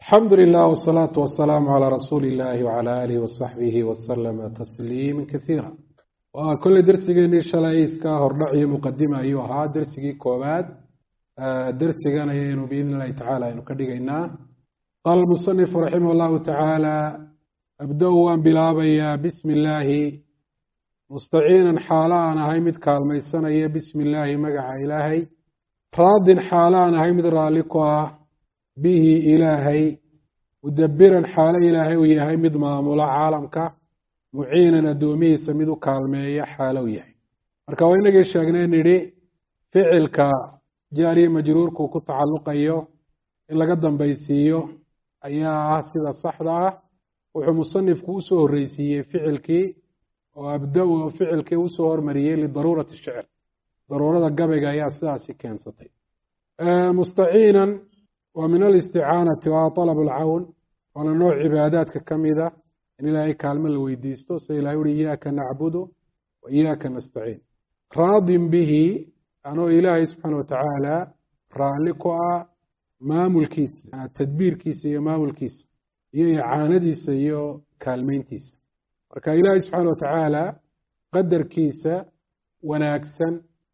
الحمد لله والصلاة والسلام على رسول الله وعلى آله وصحبه وسلم تسليما كثيرا. وكل درسي شلايسكا هردعي مقدمة أيها درسي كوباد درسي أنا بإذن الله تعالى نكدينا. قال المصنف رحمه الله تعالى أبدأ بلابيا بسم الله مستعينا حالانا هيمد كالميسانا بسم الله مقع إلهي راض حالانا هيمد رالكوا به إلهي مدبرا حال إلهي وياهي مد مامولا عالمك معينا دومي سميدو كالمية حالو ياهي marka waa inagii sheegnay nidhi ficilka jaari majruurku ku tacalluqayo in laga dambaysiiyo ayaa ah sida saxda ah wuxuu musanifku u soo horeysiiyey ficilkii oo abda-u ficilkii u soo hormariyey lidaruurati shicr daruurada gabayga ayaa sidaasi keensatay mustaciinan ومن الاستعانة وطلب العون ولا نوع عبادات كميدة إن إلهي كالما الويديستو سيلا يقول إياك نعبد وإياك نستعين راض به أنه إلهي سبحانه وتعالى رالكوا مام الكيس تدبير كيس مام الكيس يعاندي سيو كالمين كيس وكا إلهي سبحانه وتعالى قدر كيس وناكسا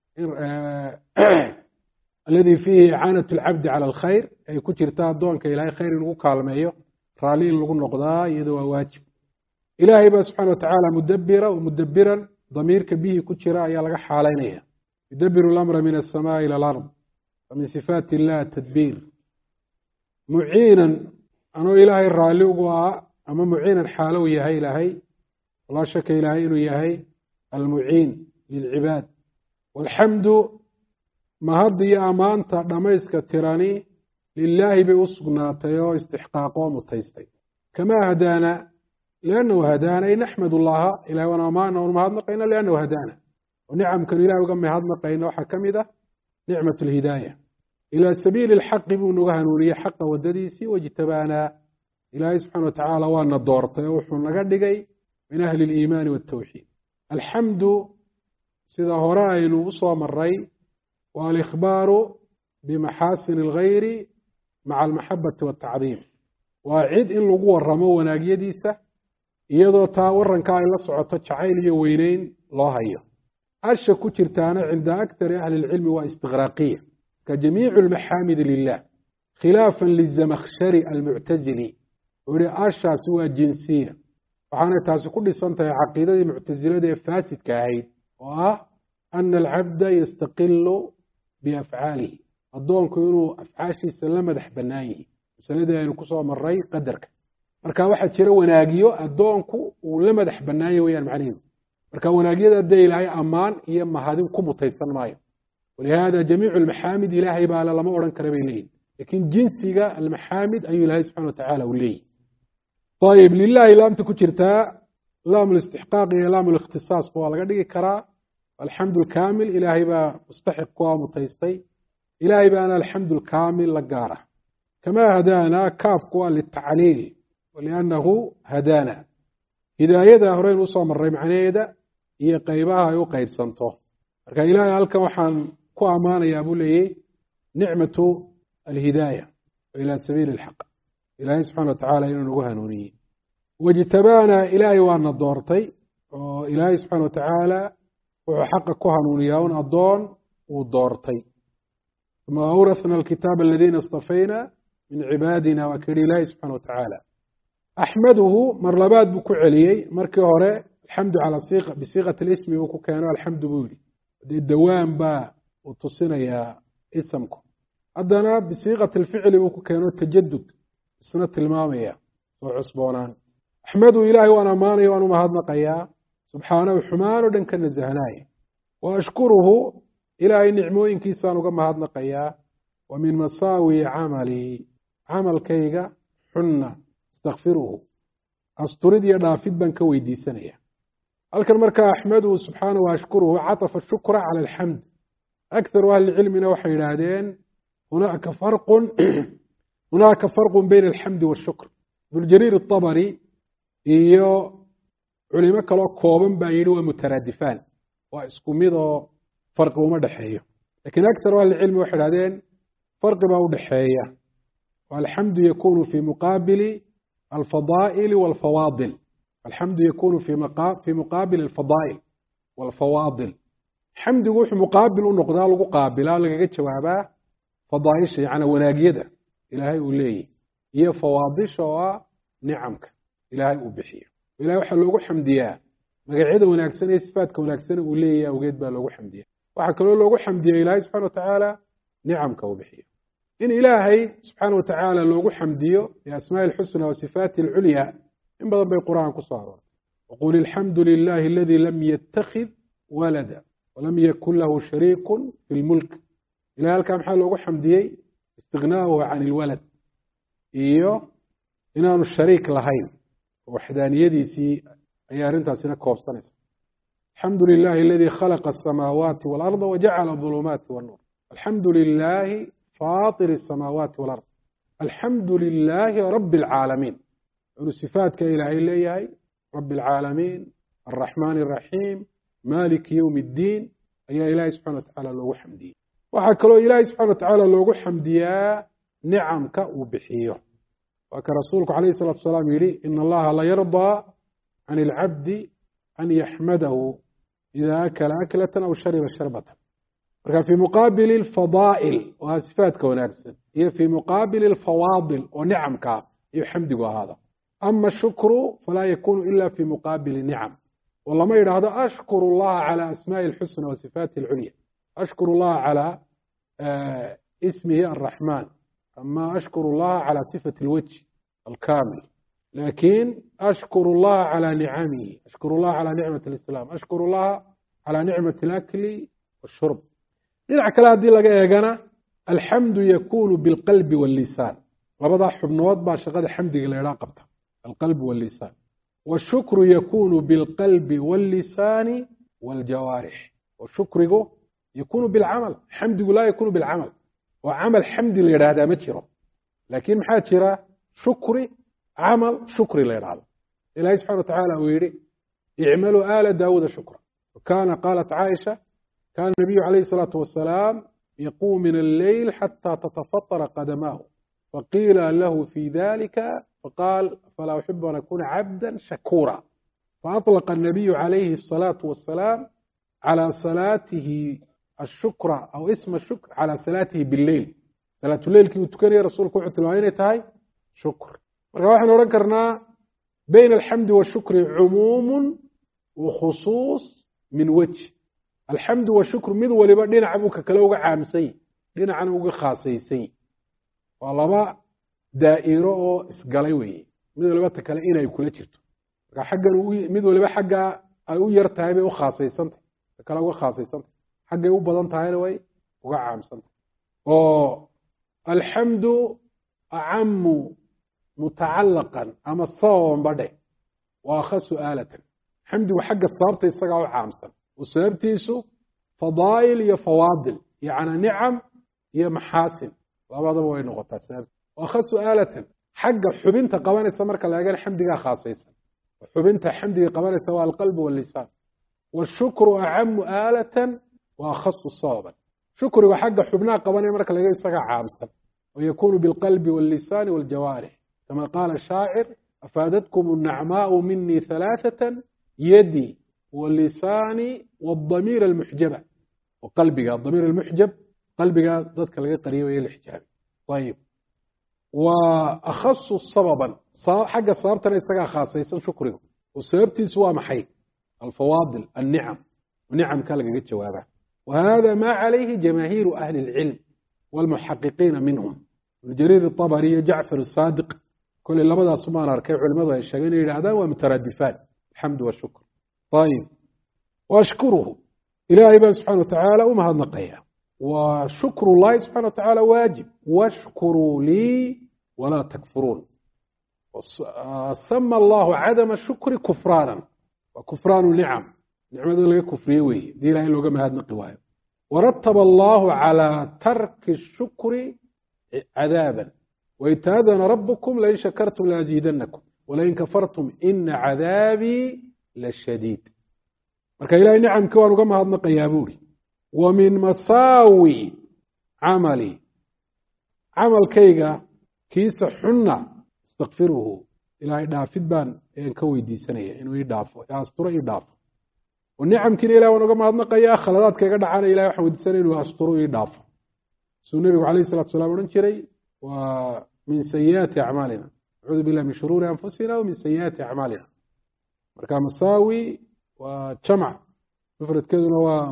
الذي فيه إعانة العبد على الخير أي كتيرتا دون كإلهي خير نقول كالمية رالين نقول نقضاء يدوى واجب إلهي سبحانه وتعالى مدبرا ومدبرا ضمير كبيه كتيرا يلقى حالينها يدبر الأمر من السماء إلى الأرض ومن صفات الله التدبير معينا أنه إلهي الرالي أما معينا حالو يهي إلهي ولا شك إلهي إنه يهي المعين للعباد والحمد ما هذه أمانة دميسك التراني لله بأسقناته استحقاقه متيستي كما هدانا لأنه هدانا نحمد الله إلى ونأمانه ونمهدنا قينا لأنه هدانا ونعم كان إله وقم هدنا قينا وحكم ذا نعمة الهداية إلى سبيل الحق بنوها نورية حق ودديسي وجتبانا إلهي سبحانه وتعالى وأن الدورته وحنا قدقي من أهل الإيمان والتوحيد الحمد سيدا هراين وصام الري والإخبار بمحاسن الغير مع المحبة والتعظيم وعيد إن لقوة الرمو وناقيديسة إيضا تاورن كاي لسعطة شعيلية وينين الله هي أشا كترتانا عند أكثر أهل العلم واستغراقية كجميع المحامد لله خلافا للزمخشري المعتزلي وري أشا سوى جنسية وحانا تاسو كل سنة عقيدة المعتزلة فاسد كاهيد وأن العبد يستقل بأفعاله الضوء كينو أفعاشي سلمة دحبنايه مسألة إنه كسر مري قدرك مركا واحد شرا وناجيو الضوء كو ولما دحبنايه ويا المعنين مركا وناجيو ده إلهي أمان هي ما هذه كم تيسن مايو ولهذا جميع المحامد إلهي بقى لما أورن كربيلين لكن جنسي المحامد أي إلهي سبحانه وتعالى وليه طيب لله لام تكشرتا لام الاستحقاق هي لام الاختصاص هو على قدر كرا الحمد الكامل إلهي با مستحق ومتيستي إلهي با أنا الحمد الكامل لقاره كما هدانا كاف قوى للتعليل ولأنه هدانا هداية هرين وصام الرمي عنيدة هي قيباها يقيد سنته إلهي ألك وحان كو أمانة يا أبو لي نعمة الهداية إلى سبيل الحق إلهي سبحانه وتعالى إنه نوني وجتبانا إلهي وأن الدورتي إلهي سبحانه وتعالى وحق كهنونيون الضون والدورتي ثم أورثنا الكتاب الذين اصطفينا من عبادنا وكري الله سبحانه وتعالى أحمده مرلبات بكو عليي مركي هوري الحمد على بصيغة الاسم وكو كانوا الحمد بولي الدوام با وتصينا يا اسمكم أدنا بصيغة الفعل وكو كانوا التجدد السنة المامية وعصبونان أحمده إلهي وأنا ماني وأنا مهدنا قياه سبحانه وحمان ودن كان الزهناي وأشكره إلى نعموين كيسان وقم هذا نقيا ومن مساوي عملي عمل كيغا حنا استغفره أسترد يدافد بن كويدي سنية الكرمركا أحمده سبحانه وأشكره عطف الشكر على الحمد أكثر أهل العلم نوحي الهادين هناك فرق بين الحمد والشكر ابن جرير الطبري علماء كلو كوبن باينو ومترادفان واسكو ميدو فرق وما دحيو لكن اكثر اهل العلم waxay raadeen farqi baa u dhaxeeya والحمد يكون في مقابل الفضائل والفواضل. الحمد يكون في مقابل الفضائل والفواضل. حمد وحو مقابل ونقضاء لغو قابلا لغا جوابا فضائش يعني وناقيدة إلهي وليه هي فواضش ونعمك إلهي وبحيه إلهي وحا لغو حمدية مقعيدة وناكسنة صفاتك وناكسنة وليه وقيد با لغو حمدية وحكا لغو حمدية إلهي سبحانه وتعالى نعمك وبحيه إن إلهي سبحانه وتعالى لغو حمدية بأسماء الحسنى وصفات العليا إن بدأ بالقرآن كصار وقول الحمد لله الذي لم يتخذ ولدا ولم يكن له شريك في الملك إلى هالكام حال لغو حمدية استغناؤه عن الولد إنه الشريك لهين وحدانيتي أي أرنتها سنة كوبسانيس. الحمد لله الذي خلق السماوات والأرض وجعل الظلمات والنور. الحمد لله فاطر السماوات والأرض. الحمد لله رب العالمين. صفات كإلهي إلهي رب العالمين الرحمن الرحيم مالك يوم الدين أي إلهي سبحانه وتعالى لغو حمدية وحكى إلهي سبحانه وتعالى لغو حمدية نعمك وبحيه وكرسولك عليه الصلاة والسلام يقول إن الله لا يرضى عن العبد أن يحمده إذا أكل أكلة أو شرب شربة. في مقابل الفضائل وصفات كوناكسن هي في مقابل الفواضل ونعمك يحمدك هذا. أما الشكر فلا يكون إلا في مقابل النعم. والله ما يرى هذا أشكر الله على أسماء الحسنى وصفات العليا. أشكر الله على اسمه الرحمن. أما أشكر الله على صفة الوجه الكامل. لكن أشكر الله على نعمه. أشكر الله على نعمة الإسلام. أشكر الله على نعمة الأكل والشرب. إذا كلا دي لقى الحمد يكون بالقلب واللسان. ربضا حبنوات باشغاد الحمد للعلاقة القلب واللسان. والشكر يكون بالقلب واللسان والجوارح. والشكر يكون بالعمل. حمد لا يكون بالعمل. وعمل حمد لإرادة مجره. لكن محاترة شكر عمل شكر لإرادة. إلهي سبحانه وتعالى ويري اعملوا آل داود شكرا. وكان قالت عائشة كان النبي عليه الصلاة والسلام يقوم من الليل حتى تتفطر قدماه فقيل له في ذلك فقال فلا أحب أن أكون عبدا شكورا. فأطلق النبي عليه الصلاة والسلام على صلاته الشكر أو اسم الشكر على صلاته بالليل. صلاة الليل كي تكري رسولك وحده العين تهي شكر. ونحن نذكرنا بين الحمد والشكر عموم وخصوص من وجه. الحمد والشكر مذ ولبا دينا عبوك كلوغا عامسي دينا عنوغا خاصيسي والله دائره oo isgalay weey mid waliba ta kale inay kula jirto marka xaggan mid waliba xagga ay u yar tahay bay u khaasaysantahay kala uga khaasaysantahay xaggay u badan tahayna way uga caamsantahay oo alhamdu a'ammu muta'allaqan ama sawm bade wa khasu alatan hamdu xagga sababta isaga u caamsan وسببتيسو فضائل يا فواضل يعني نعم يا محاسن labadaba way noqotaa sabab وخص آلة حق xubinta qabanaysa marka laga xamdiga khaasaysan xubinta xamdiga qabanaysa waa القلب واللسان والشكر أعم آلة وأخص صوابا شكر وحق xubnaha qabanay marka laga isaga caamsan ويكون بالقلب واللسان والجوارح كما قال الشاعر أفادتكم النعماء مني ثلاثة يدي واللسان والضمير المحجبة وقلبك الضمير المحجب قلبك ضدك لقى قريبة الحجاب. طيب وأخص صببا حق صارتنا يستقع خاصة يسن شكره وسببتي سوى محي الفواضل النعم ونعم كان لقى جوابه وهذا ما عليه جماهير أهل العلم والمحققين منهم ابن جرير الطبري جعفر الصادق كل اللي بدأ صمان أركيع علماء الشاقين إلى هذا ومتردفان الحمد والشكر. طيب وأشكره إلهي سبحانه وتعالى وما هذا نقيا وشكر الله سبحانه وتعالى واجب واشكروا لي ولا تكفرون. سمى الله عدم الشكر كفرانا وكفران نعم نعمة اللي كفريوي دي لا يلوغ ما هذا نقيا ورتب الله على ترك الشكر عذابا وإتاذن ربكم لئن شكرتم لأزيدنكم ولئن كفرتم إن عذابي للشديد. marka ilaahay nicamka waan uga mahadnaqayaa buuri wa min masaawi amali amalkayga كيس حنا استغفره إلهي دافد بان إن كوي دي سنة إنه يدافع أسطر يدافع والنعم كنا إلهي ونقم هذا نقيا خلادات كي قد عنا إلهي وحود سنة إنه أسطر يدافع سو النبي عليه الصلاة والسلام ونشري ومن سيئات أعمالنا أعوذ بالله من شرور أنفسنا ومن سيئات أعمالنا مركا مساوي وجمع مفرد كذا هو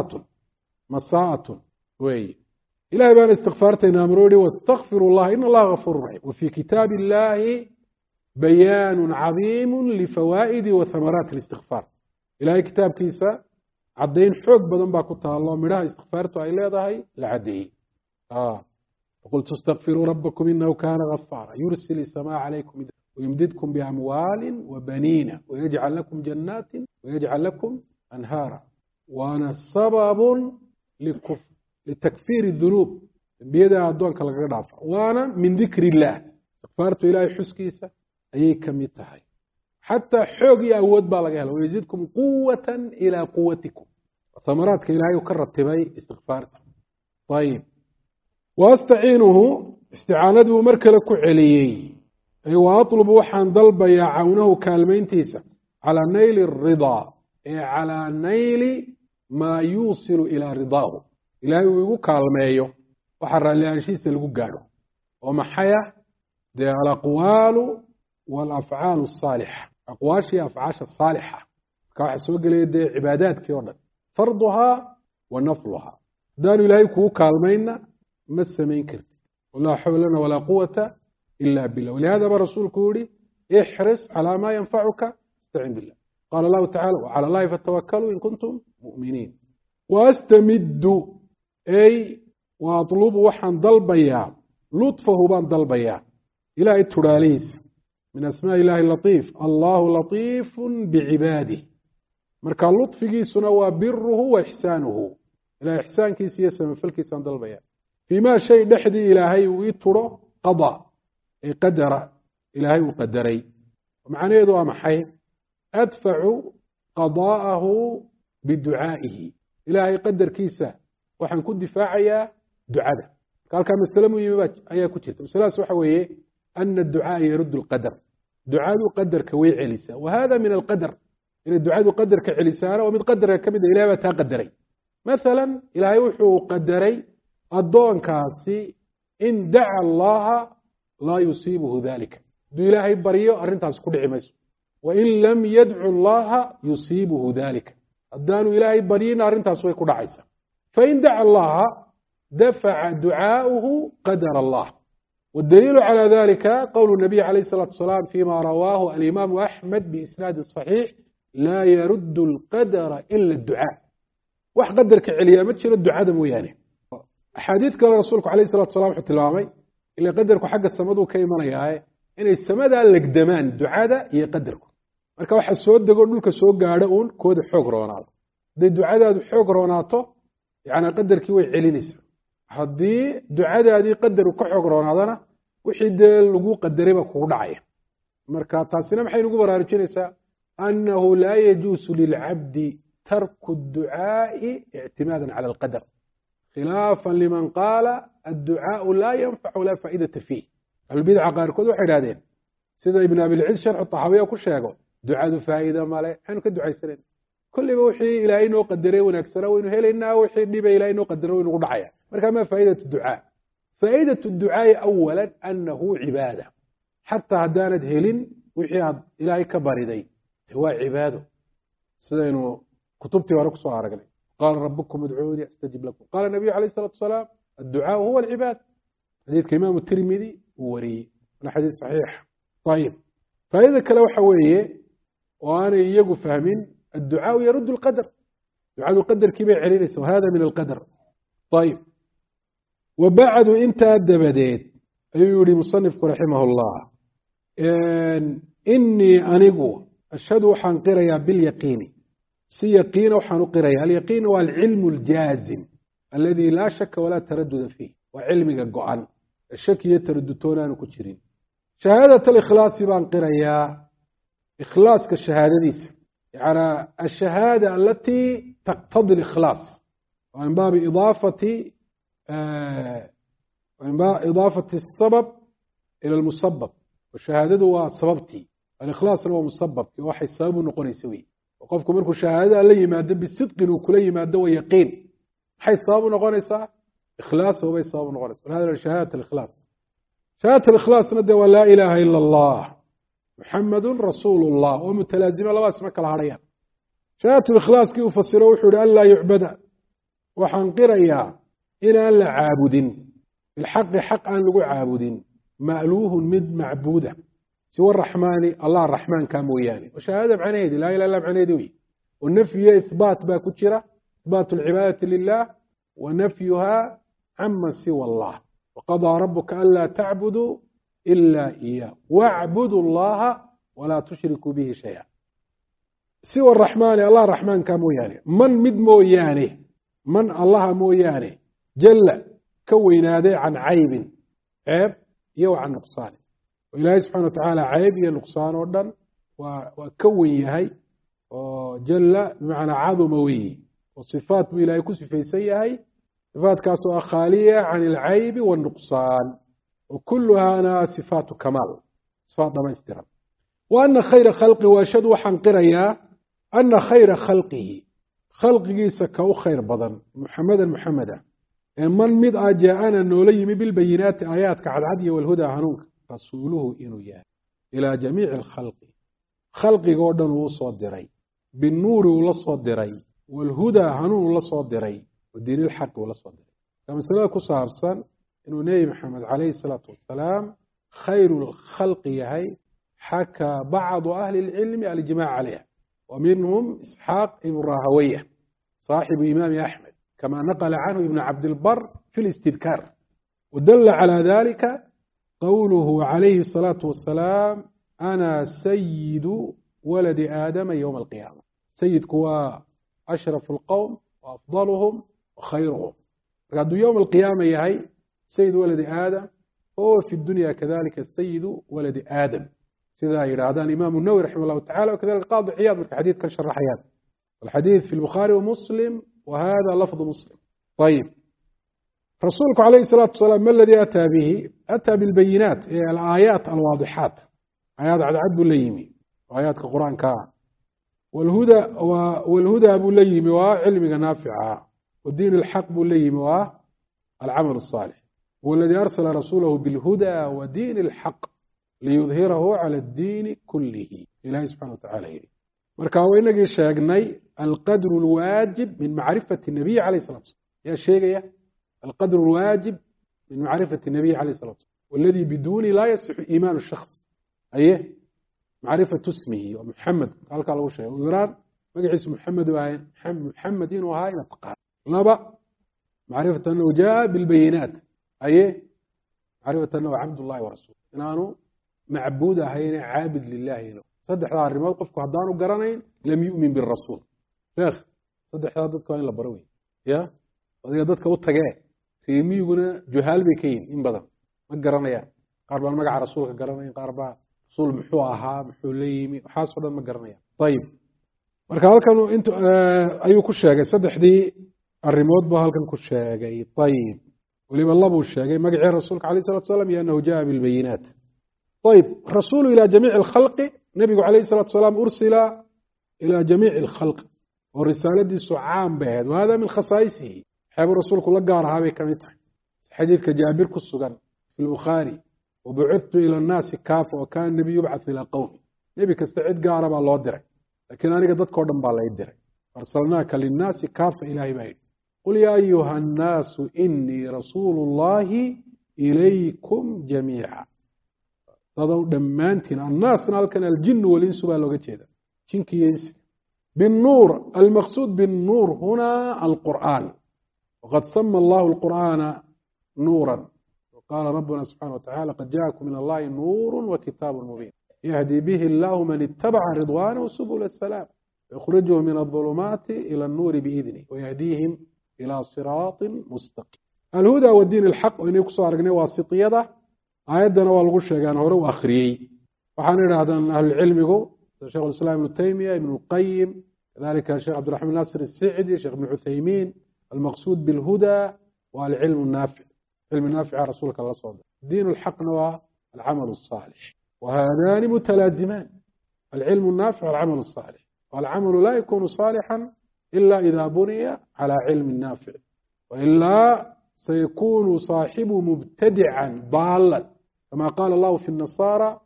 مساءة وي إلهي بان استغفارتنا أمروني واستغفر الله إن الله غفور رحيم وفي كتاب الله بيان عظيم لفوائد وثمرات الاستغفار إلهي كتاب كيسا عدين حق بدن باكوتها الله مراه استغفارته أي لا ضهي لعديه وقلت استغفروا ربكم إنه كان غفارا يرسل السماء عليكم ويمددكم بأموال وبنين ويجعل لكم جنات ويجعل لكم أنهارا وأنا سبب لتكفير الذنوب بيدا أدوان كالغرافة وأنا من ذكر الله استغفرت إلهي حسكيسة أي كميتها حتى حوقي أود بالغيها ويزيدكم قوة إلى قوتكم ثمرات كإلهي وكرت تبي استغفارت طيب واستعينه استعانته مركلك عليي أي وأطلب وحن ضلب يعونه كالمين تيسا على نيل الرضا أي على نيل ما يوصل إلى رضاه إلهي يقول كالميو وحر لأنشيس اللي قاله وما حيا دي الأقوال والأفعال الصالحة أقواشي أفعاش الصالحة كواحد سوق لي دي عبادات كيونا فرضها ونفلها دانو إلهي يقول كالمينا ما السمين كرت ولا حول لنا ولا قوة إلا بالله ولهذا رسول كوري احرص على ما ينفعك استعين بالله قال الله تعالى وعلى الله فتوكلوا إن كنتم مؤمنين واستمد أي وأطلب وحن ضلبيا لطفه بان ضلبيا إلى التراليس من أسماء الله اللطيف الله لطيف بعباده مركا اللطف جيسنا وبره وإحسانه إلى إحسان كيس يسمى في الكيسان ضلبيا فيما شيء نحدي إلهي ويتره قضاء أي قدر إلهي وقدري ومعنى يدوى محي أدفع قضاءه بدعائه إلهي قدر كيسة وحن كنت دفاعيا دعاء قال كان السلام يباج أيها كتير مسألة سوحوية أن الدعاء يرد القدر دعاء قدر كوي علسة وهذا من القدر إن الدعاء قدر كعلسانة ومن قدر كمد إلهي قدري مثلا إلهي وحو قدري الضوء كاسي إن دعا الله لا يصيبه ذلك دو إلهي بريو أرنتاس كل عمس وإن لم يدعو الله يصيبه ذلك الدانو إلهي بريو أرنتاس ويكون عيسى فإن دعا الله دفع دعاؤه قدر الله والدليل على ذلك قول النبي عليه الصلاة والسلام فيما رواه الإمام أحمد بإسناد الصحيح لا يرد القدر إلا الدعاء وح قدرك عليا ما تشير الدعاء ده مويانه أحاديث قال رسولك عليه الصلاة والسلام حتى الوامي إلا قدرك حق السماد وكيما ياهي إن السماد القدمان دعاء ده يقدرك marka waxa soo dago dhulka soo gaadho uun kooda xoog roonaado de ducadaadu xoog roonaato yaani qadarkii way celinaysaa hadii ducadaadii qadar ka xoog roonaadana wixii de lagu qadaray ba kugu dhacaya marka taasina maxay nagu baraarujinaysaa annahu la yajusu lil 'abdi tarku ad-du'a i'timadan 'ala al-qadar khilafan liman qala ad-du'a la yanfa'u la fa'idata fihi al-bid'a qaarkood waxay yiraahdeen sida ibn abi al-'izz sharh at-tahawiya ku sheego ducadu faa'iido male waxaan ka ducaysaneen kulliba wixii ilaahay noo qadaray wanaagsana waynu helaynaa wixii dhibay ilaahay noo qadaray waynu dhacaya marka ma faa'iidatu du'a faa'iidatu du'a awalan annahu ibada hatta hadanad helin wixii aad ilaahay ka bariday waa cibaado sidaynu kutubtii hore ku soo aragnay qala rabbukum ud'uuni astajib lakum qala nabiy alayhi salatu wasalaam ad-du'a huwa al-ibad hadith imam at-tirmidhi wari hadith sahih طيب فإذا كلا وحويه وأنا يجو فاهمين الدعاء يرد القدر دعاء القدر كبير علينا وهذا من القدر طيب وبعد انت بديت أيولي مصنف رحمه الله إني أنقو أشهد حنقريا باليقين سيقين وحنقريا اليقين هو العلم الجازم الذي لا شك ولا تردد فيه وعلمك القعان الشك يترددون كتيرين شهادة الإخلاص بان قريا إخلاص كالشهادة ديس يعني الشهادة التي تقتضي الإخلاص ومن باب إضافة السبب إلى المسبب وشهادته وسببتي الإخلاص هو مسبب وحي السبب نقول يسوي وقفكم مركو شهادة لي مادة بالصدق وكلي مادة ويقين حي السبب نقول يسا إخلاص هو السبب نقول يسا وهذا شهادة الإخلاص شهادة الإخلاص ندى ولا إله إلا الله محمد رسول الله ومتلازمة الله اسمك الهريان شهادة الإخلاص كيف فسره وحول أن لا يعبد وحنقر إياه إن أن لا عابد الحق حق أن لقوا عابد مألوه مد معبودة سوى الرحمن الله الرحمن كاموياني وشهادة بعنيدي لا إله إلا بعنيدي والنفي إثبات باكتشرة إثبات العبادة لله ونفيها عما سوى الله وقضى ربك ألا تعبدوا إلا إياه واعبدوا الله ولا تشركوا به شيئا سوى الرحمن الله الرحمن كاموياني من مد موياني من الله موياني جل كوين هذا عن عيب يو عن نقصان وإلهي سبحانه وتعالى عيب يا نقصان ودن وكوين يهي جل بمعنى عظموي وصفات إلهي كسفي سيهي صفات كاسوة خالية عن العيب والنقصان وكلها أنا صفات كمال صفات ما يسترى وأن خير خلقه وأشهد وحنقريا أن خير خلقه خلقه سكو خير بدن محمدا من مد أجاءنا نوليم بالبينات آيات كعدعدي والهدى هنوك رسوله إنو ياه إلى جميع الخلق خلقي قردن وصدري بالنور وصدري والهدى هنون وصدري والدين الحق وصدري كما سلاك صابسا إنه نبي محمد عليه الصلاة والسلام خير الخلق يهي حكى بعض أهل العلم الإجماع عليها ومنهم إسحاق بن راهويه صاحب إمام أحمد كما نقل عنه ابن عبد البر في الاستذكار ودل على ذلك قوله عليه الصلاة والسلام أنا سيد ولد آدم يوم القيامة سيد كوا أشرف القوم وأفضلهم وخيرهم قالوا يوم القيامة يهي سيد ولد آدم هو في الدنيا كذلك السيد ولد آدم سيدا يرادان إمام النووي رحمه الله تعالى وكذلك قاضي عياض من حديث كان شرح عياض الحديث في البخاري ومسلم وهذا لفظ مسلم طيب رسولك عليه الصلاة والسلام ما الذي أتى به أتى بالبينات الآيات الواضحات آيات عدد الليمي وآيات القرآن كان والهدى أبو الليمي وعلمك نافعة والدين الحق أبو الليمي والعمل الصالح والذي أرسل رسوله بالهدى ودين الحق ليظهره على الدين كله إلهي سبحانه وتعالى marka waa inagii sheegnay alqadr alwaajib min macrifati nabiy alayhi salatu ya sheegaya alqadr alwaajib min macrifati nabiy alayhi salatu والذي بدون لا يصح ايمان الشخص ايه معرفه اسمه ومحمد halka lagu sheegay weeraan magaciisa محمد waa محمد inuu ahaa ina taqaan laba معرفه انه جاء بالبينات ايه معرفه انه عبد الله ورسوله inaanu معبود ahayn عابد لله صدح الرمال قفكو هدانو قرانين لم يؤمن بالرسول شيخ صدح هذا ضدك وين لبروي يا ودي ضدك وتغى في ميغنا جهال بكين ان بدن ما قرانيا قاربا مغا رسولك قرانين قاربا رسول محو اها محو ليمي waxaas wada ma garanaya طيب marka halkan intu ayuu ku sheegay saddexdii arimood ba halkan ku sheegay طيب waliba laba uu sheegay magacii rasuulka kaleey sallallahu alayhi wasallam inuu jaa bil bayinat طيب رسول الى جميع الخلق نبي عليه الصلاة والسلام أرسل إلى جميع الخلق والرسالة دي سعام بهذا وهذا من خصائصه حب الرسول كل جار هذا كميته حديث كجابر كالسجن في البخاري وبعثت إلى الناس كافة وكان النبي يبعث إلى قوم نبي كاستعد جارب الله درع لكن أنا قدرت كordon بالله يدرع أرسلناك للناس كافة إلهي بعيد قل يا أيها الناس إني رسول الله إليكم جميعا هذا دمانتين الناس نالكن الجن والإنس بالوجه هذا شنكيس بالنور المقصود بالنور هنا القرآن وقد سمى الله القرآن نورا وقال ربنا سبحانه وتعالى قد جاءكم من الله نور وكتاب مبين يهدي به الله من اتبع رضوانه سبل السلام يخرجهم من الظلمات إلى النور بإذنه ويهديهم إلى صراط مستقيم الهدى والدين الحق وإن يكسر واسطية آياتنا والغو شيغان هore u akhriyay waxaan iraahdan ahl ilmigu Sheikh al-Islam Ibn Taymiyyah Ibn al-Qayyim kadalika Sheikh Abdul Rahman Nasir al-Sa'di Sheikh Ibn Uthaymin المقصود بالهدى والعلم النافع علم النافع رسولك الله صلى الله عليه وسلم دين الحق العمل الصالح، وهذان متلازمان، العلم النافع والعمل الصالح، والعمل لا يكون صالحا إلا إذا بني على علم نافع، وإلا سيكون صاحبه مبتدعا ضالا، كما قال الله في النصارى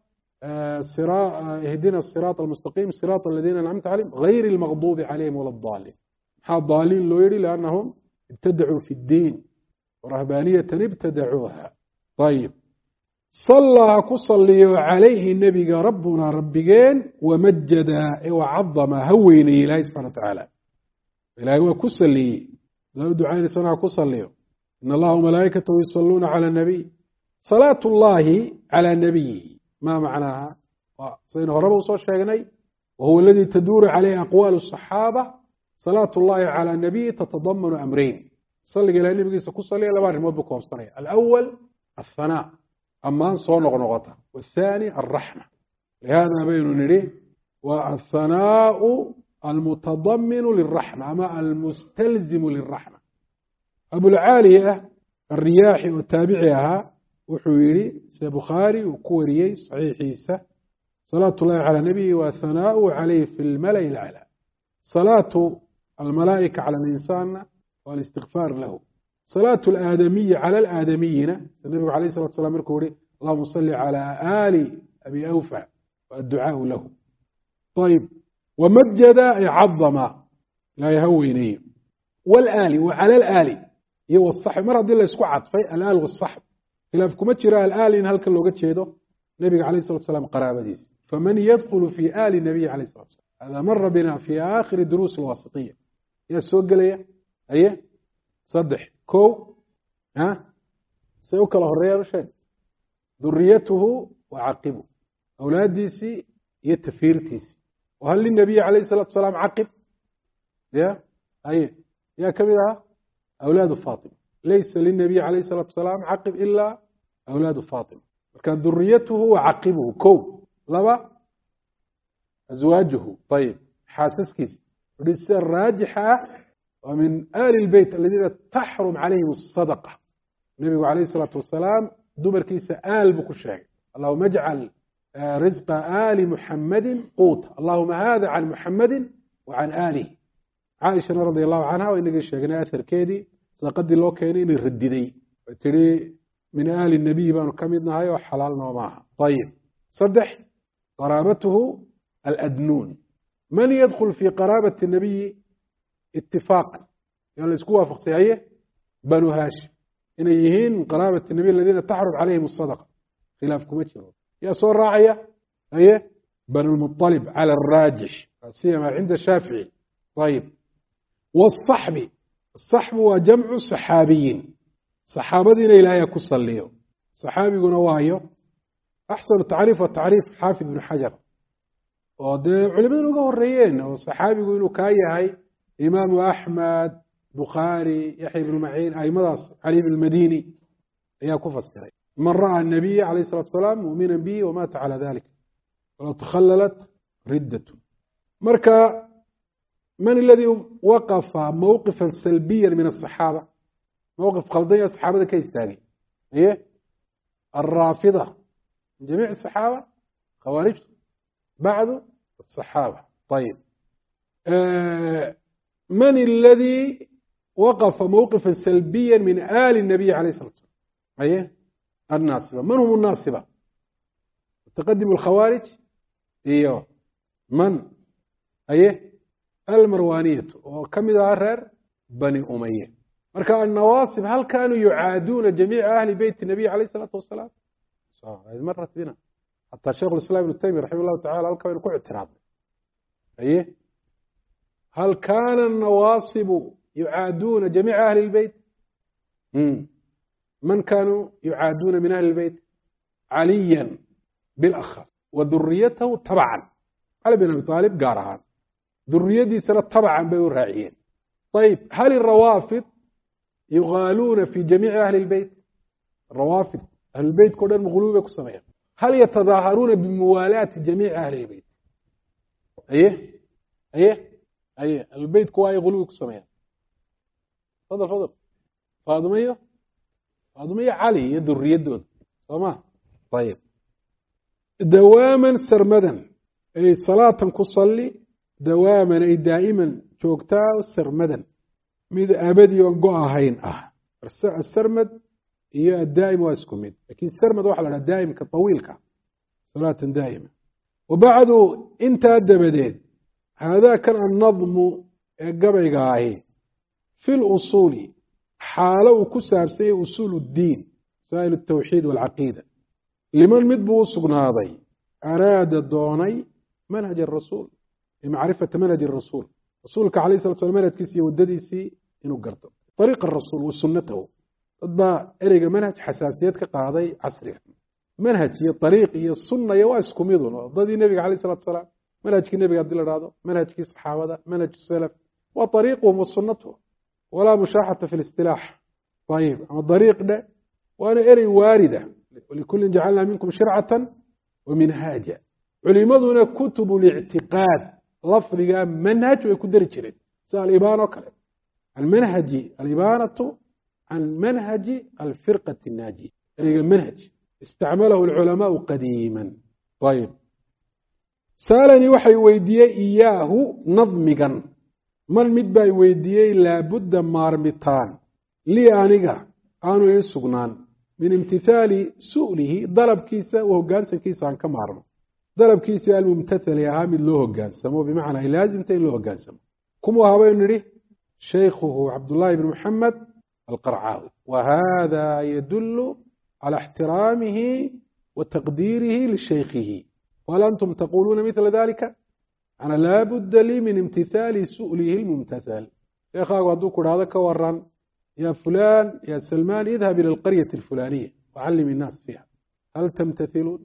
اهدنا الصراط المستقيم صراط الذين أنعمت عليهم غير المغضوب عليهم ولا الضالين. الضالين لو يري لأنهم ابتدعوا في الدين ورهبانية ابتدعوها. طيب صلى كصلي عليه النبي ربنا ربجين ومجد وعظم هويني إلهي سبحانه وتعالى. إلهي وكصلي لو دعاني سنة كصلي إن الله وملائكته يصلون على النبي. صلاة الله على النبي ما معناها؟ سينه ربه صلى الله عليه وهو الذي تدور عليه أقوال الصحابة. صلاة الله على النبي تتضمن أمرين. صلي على النبي كصلي على بار الموت صنيع. الأول الثناء أمان صون غنغطة، والثاني الرحمة. لهذا بين نريه والثناء المتضمن للرحمة أما المستلزم للرحمة. أبو العالية الرياحي وتابعها وحويري سبخاري وكوريي صحيح عيسى صلاة الله على النبي وثناء عليه في الملأ الأعلى. صلاة الملائكة على الإنسان والاستغفار له. صلاة الآدمية على الآدميين النبي عليه الصلاة والسلام يقول اللهم صل على آل أبي أوفى والدعاء له. طيب ومجد عظم لا يهويني. والآل وعلى الآل هو الصحب مرة دي اللي اسكو عطفي الآل والصحب خلافكم تجرى الآل إن هلك اللوجة شيده النبي عليه الصلاة والسلام قرابة ديس. فمن يدخل في آل النبي عليه الصلاة والسلام هذا مر بنا في آخر الدروس الواسطية. يا سوق لي أيه صدح كو سيوكل الريال شيء ذريته وعقبه أولاديسي يتفيرتيسي. وهل للنبي عليه الصلاة والسلام عقب؟ يا كبيرها أولاد فاطمة. ليس للنبي عليه الصلاة والسلام عقب إلا أولاد فاطمة. كان ذريته وعقبه كو لبا أزواجه. طيب حاسس كيس رسالة راجحة ومن آل البيت الذين تحرم عليهم الصدقة. النبي عليه الصلاة والسلام دمر كيس آل بكشاك اللهم اجعل رزق آل محمد قوت اللهم هذا عن محمد وعن آله. عائشة رضي الله عنها وإنك الشيخنا أثر كيدي سنقدي الله كينين الرددي وتري من آل النبي بانو كمدنا هاي وحلالنا ومعها. طيب صدح قرابته الأدنون. من يدخل في قرابة النبي اتفاقا يعني اسكوها فقسية بنو هاشم إن يهين قرابة النبي الذين تحرم عليهم الصدقة خلافكم اتشروا. يا صور راعية هي بنو المطلب على الراجح سيما عند الشافعي. طيب والصحب. الصحب هو جمع صحابيين صحابتنا إلى يكسر اليوم. صحابي نوايو أحسن تعريف والتعريف حافظ بن حجر وده علماء نقول الريين وصحابي يقولوا كاية هاي إمام أحمد بخاري يحيى بن معين أي مدرس علي بن المديني هي كفر. من رأى النبي عليه الصلاة والسلام مؤمنا به ومات على ذلك ولو تخللت ردته. مركا من الذي وقف موقفا سلبيا من الصحابة موقف قلدية الصحابة كيس ثاني إيه الرافضة جميع الصحابة خوارج بعد الصحابة. طيب من الذي وقف موقفا سلبيا من آل النبي عليه الصلاة والسلام أيه الناصبة. من هم الناصبة؟ تقدم الخوارج إيوه من أيه المروانية وكم إذا أرر بني أمية. مركا النواصب هل كانوا يعادون جميع أهل بيت النبي عليه الصلاة والسلام؟ هذه مرت بنا حتى شيخ الإسلام ابن تيمية رحمه الله تعالى هل كانوا يقول اعتراض أيه هل كان النواصب يعادون جميع أهل البيت؟ من كانوا يعادون من أهل البيت؟ عليا بالأخص وذريته طبعا علي بن أبي طالب قارهان ذريتي سنة طبعا بيور راعيين. طيب هل الروافض يغالون في جميع أهل البيت؟ الروافض أهل البيت كلهم مغلوبة كسمية. هل يتظاهرون بموالاة جميع أهل البيت؟ أيه البيت كواي غلوبة كسمية. فضل فاطمية علي ذرية دود تمام. طيب dawaaman sarmadan ay salaatan ku salli dawaaman ay daa'iman joogtaa sarmadan mid abadi oon go ahayn ah asarmad iyo addaa'im waa isku mid lakin sarmad waxa la dhaha daa'imka tawiilka salaatan daa'ima wabacdu intaa dabadeed haadaa kan annadmu ee gabayga ahi fi lusuuli xaalo uu ku saabsanyay usuul اddiin masaa'il الtawxiid wاlcaqiida liman mid buu u sugnaaday araada doonay manhaj الrasuul bimacrifati manhaj الrasuul rasuulka alayh الslat slam manhajkiisi iyo waddadiisii inuu garto ariiqa الrasuul wa sunatahu dad baa ereyga manhaj xasaasiyad ka qaaday casriga manhaj iyo ariiq iyo sunna iyo waa isku midun oo dadii nebiga alayh الsalatu salaam manhajkii nebiga hadii la dhahdo manhajkii saxaabada manhaj salaf waa ariiquhum wa sunatuhum walaa mushaaxata fi اlistilaax ayib ama dariiq dhe waana erey waarida walikulin jacalnaa minkum shircata wa minhaaja culimaduna kutub اlictiqaad lafdiga manhaj way ku dari jireen sida alibaan oo kale alibaanatu can manhaji alfirqati الnaajiya ereyga manhaj istacmalahu alculamaau qadiima ayib saalanii waxay weydiiyey iyaahu nadmigan man mid baa weydiiyey laabudda maarmitaan lii aniga aanu ii sugnaan min imtithaali su'lihi dalabkiisa u hoggaansankiisa aan ka maarmo dalabkiisa almumtathali ahaa mid loo hoggaansamo bimacnaa ay laazimta in loo hoggaansamo kumuu ahaa baynu nidhi shaykhuhu cabdullaahi bn moxamed alqarcaawi wa hada yadullu calى اxtiraamihi wa taqdiirihi lishaykhihi whal antum taquluuna mila dalika ana laa budda lii min imtithaali su'lihi lmumtathal sheekhaagu hadduu ku dhahdo ka waran ya fulan ya salmaan idhab ila alqaryati alfulaniya wacallim innaas fiiha hal tamtathiluun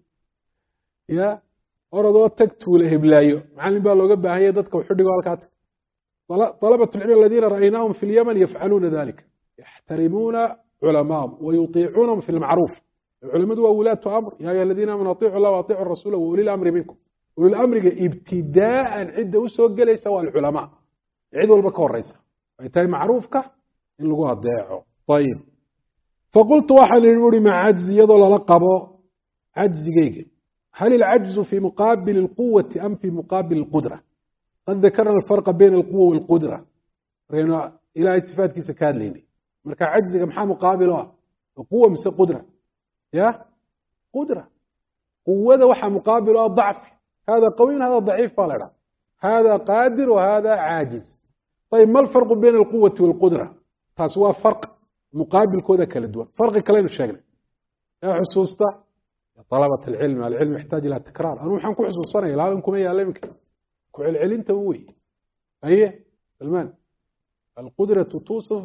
ya oradoo tag tuula heblaayo macallin baa looga baahanya dadka wuxu dhigo halkaa tag طalabaة اlcilm aladiina ra'aynaahum fi اlymn yafcaluuna dalika yaxtarimuuna culamaahum wayuطiicuunahum fi lmacruuf culimadu waa wulaatu amr ya ayuha aladiina amanu aطicu llah waطicu rasuula wauli lamri minkum ulilamriga ibtidaa'an cidda u soo gelaysa waa alculamaa cid walba ka horeysa ay tahay macruufka in lagu adeeco ayib faqultu waxaan idhi uri maca cajzi iyadoo lala qabo cajzigeyga hal ilcajzu fi muqaabil اlquwati am fi muqaabil اlqudra qad dakarna alfarqa bayna alquwa wاlqudra markaynu ilaahay sifaatkiisa ka hadlaynay marka cajziga maxaa muqaabil o ah quwa mise qudra ya qudra quwada waxaa muqaabil o ah dacfi hada qawiyun hada daciif baa la dhaha hada qaadir wa hada caajiz ayib ma alfarqu bayna alquwati wاlqudra taas waa farq muqaabilkooda kala duwan farqi kaleynu sheegnay ee xusuusta طalabaة اlcilm alcilm yaxtaaj ilى tikraar anu waxaan ku xusuusanaya ilaalin kuma yaala iminka ku celcelinta wey aye salmaan alqudraةu tuusaf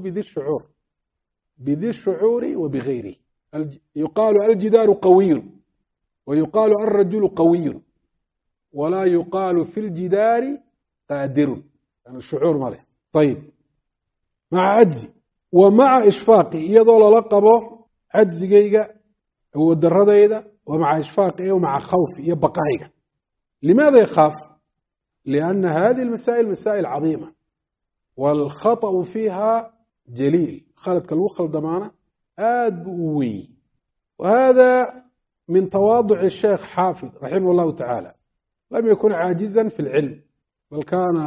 bidi الshucuuri wa bigayrihi yuqaalu aljidaaru qawiyu wa yuqaalu alrajulu qawiyu walaa yuqaalu fi ljidaari qaadirun shucuur ma leh ayib maca cajzi wa maca ishfaaqi iyadoo lala qabo cajzigayga awooddaradayda wa maca ishfaaqi wa maca khawfi iyo baqahayga limaada yakhaaf lianna hadihi almasaa'il masaa'il cadiima waalkhaطأu fiiha jaliil khaladka lagu khaldamaana aad buu u weyi wa hada min tawaaduci الsheekh xaafid raximah اllahu taعaalى lam yakun caajiza fi اlcilm bal kana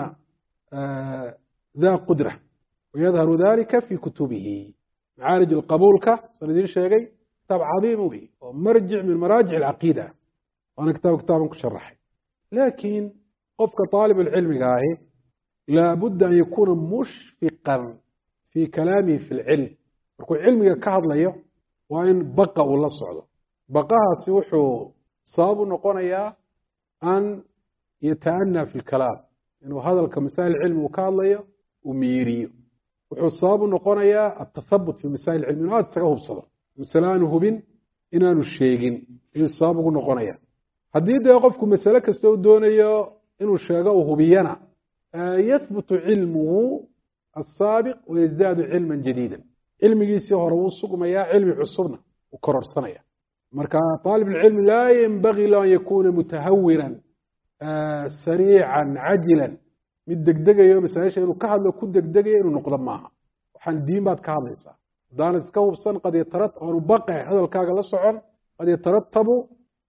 da qudra wayadharu dalika fi kutubihi macaarij اlqabuulka san idiin sheegay kitaab cadiima wey oo marjic min maraajic اlcaqiida waana kitaaban ku sharaxay laakiin qofka طaalib اlcilmiga ahi laabudda an yakuuna mushfiqan fi kalaamihi fi اlcilm markuu cilmiga ka hadlayo waa in baqa uu la socdo baqahaasi wuxuu sabab u noqonayaa an yataأnى fi اlkalaam inuu hadalka masaa'il cilmi uu ka hadlayo uu miiriyo wuxuu sabab u noqonayaa atathabut fi masaa'il cilmi inu aad isaga hubsado masale aanu hubin inaanu sheegin ayuu sabab ugu noqonaya haddii dee qofku masale kasta u doonayo inuu sheego uu hubiyana yahbutu cilmuhu asaabiq wayasdaadu cilma jadiida cilmigiisii hore wuu sugmayaa cilmi cusubna uu kororsanaya marka طaalib اlcilmi laa yenbagii lahu an yakuna mutahawiran sariican cajilan mid degdegayo masaaisha inuu ka hadlo ku degdegayo inuu noqdo maaha waxaan diin baad ka hadlaysaa haddaanad iska hubsan qad yatarat oonu baqe hadalkaaga la socon qad yataratabu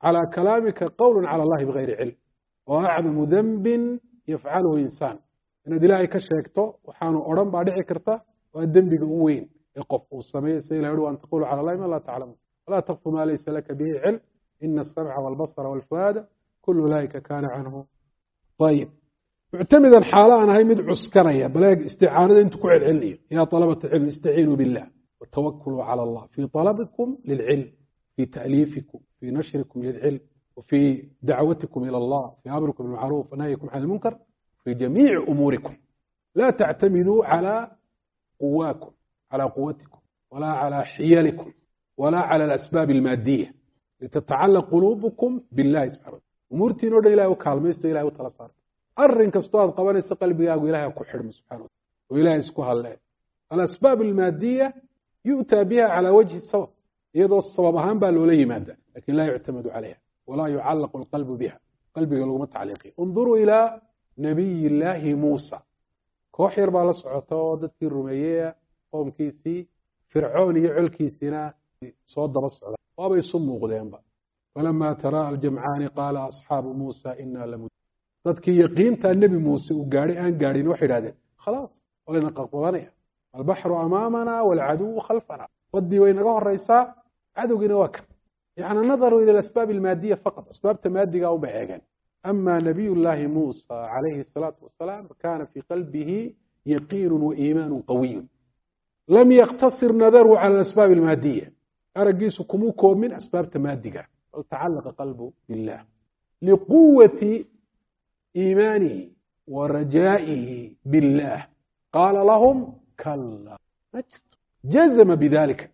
على كلامك قول على الله بغير علم وأعظم ذنب يفعله إنسان إن إلهي كشيكتو وحانو أوران بادعي كرتا والذنب قوين يقف والسمية سيلا يقول أن تقول على الله ما لا تعلم ولا تقف ما ليس لك به علم إن السمع والبصر والفؤاد كل أولئك كان عنه طيب معتمدا حالا أنا هي مد عسكرية بلاقي استعانة أنت كوع العلم يا طلبة العلم استعينوا بالله وتوكلوا على الله في طلبكم للعلم في تأليفكم في نشركم للعلم وفي دعوتكم إلى الله في أمركم بالمعروف ونهيكم عن المنكر في جميع أموركم لا تعتمدوا على قواكم على قوتكم ولا على حيلكم ولا على الأسباب المادية لتتعلق قلوبكم بالله سبحانه أمورتي نود إلهي وكالميستو إلهي وتلصار أرن كستواد قوانيس قلبي إلهي وكحرم سبحانه وإلهي سكوها الله الأسباب المادية يؤتى بها على وجه السبب يضع الصواب أهم بالولي مادة لكن لا يعتمد عليها ولا يعلق القلب بها قلبي قلوب تعليقي انظروا إلى نبي الله موسى كوح يربى لسعطه ضدك الرمية قوم كيسي فرعون يعل كيسينا صوت بصعده وابا يصموا غليان بقى فلما ترى الجمعان قال أصحاب موسى إنا لمدركون ضدك يقين النبي موسى وقاري أن قارين وحيد هذا خلاص ولنا قطوانيا البحر أمامنا والعدو خلفنا ودي وين قهر الرئيساء عدو جنواك يعني نظروا إلى الأسباب المادية فقط أسباب تمادية أو بعيقا أما نبي الله موسى عليه الصلاة والسلام كان في قلبه يقين وإيمان قوي لم يقتصر نظره على الأسباب المادية أرجيس كموكو من أسباب تمادية بل تعلق قلبه بالله لقوة إيمانه ورجائه بالله قال لهم كلا جزم بذلك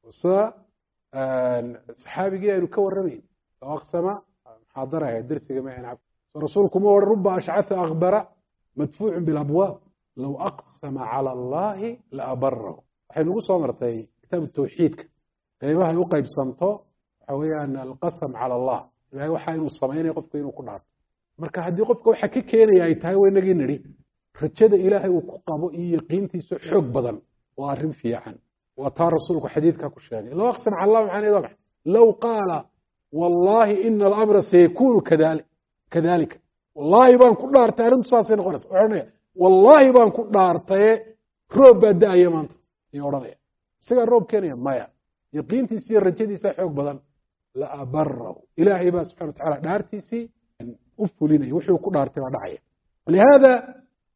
صحابي جاء يكور رمين فأقسم حاضرها الدرس جماعة ينعب رسولكم هو الرب أشعث أخبر مدفوع بالأبواب لو أقسم على الله لأبره حين نقول صامرتي كتاب التوحيد أيها يوقع بصمته حويا أن القسم على الله أيها حين الصمين يقف كين وكل عرض مركا هدي يقف كو حكي كين يايتاي وين نجي نري رجدا إلهي وقابو يقينتي حق بدن وأرم في عن وطار رسولك حديثك كشاني لو أقسم على الله معني ذبح لو قال والله إن الأمر سيكون كذلك والله بان كل دارتي أرنت ساسين خلص والله بان كل دارتي روب بدا يمانت يورانيا سيغا روب كينيا مايا يقينتي سي رجدي سي حوق بدن لا أبره إلهي با سبحانه وتعالى دارتي سي أفليني وحي كل دارتي ودعيه لهذا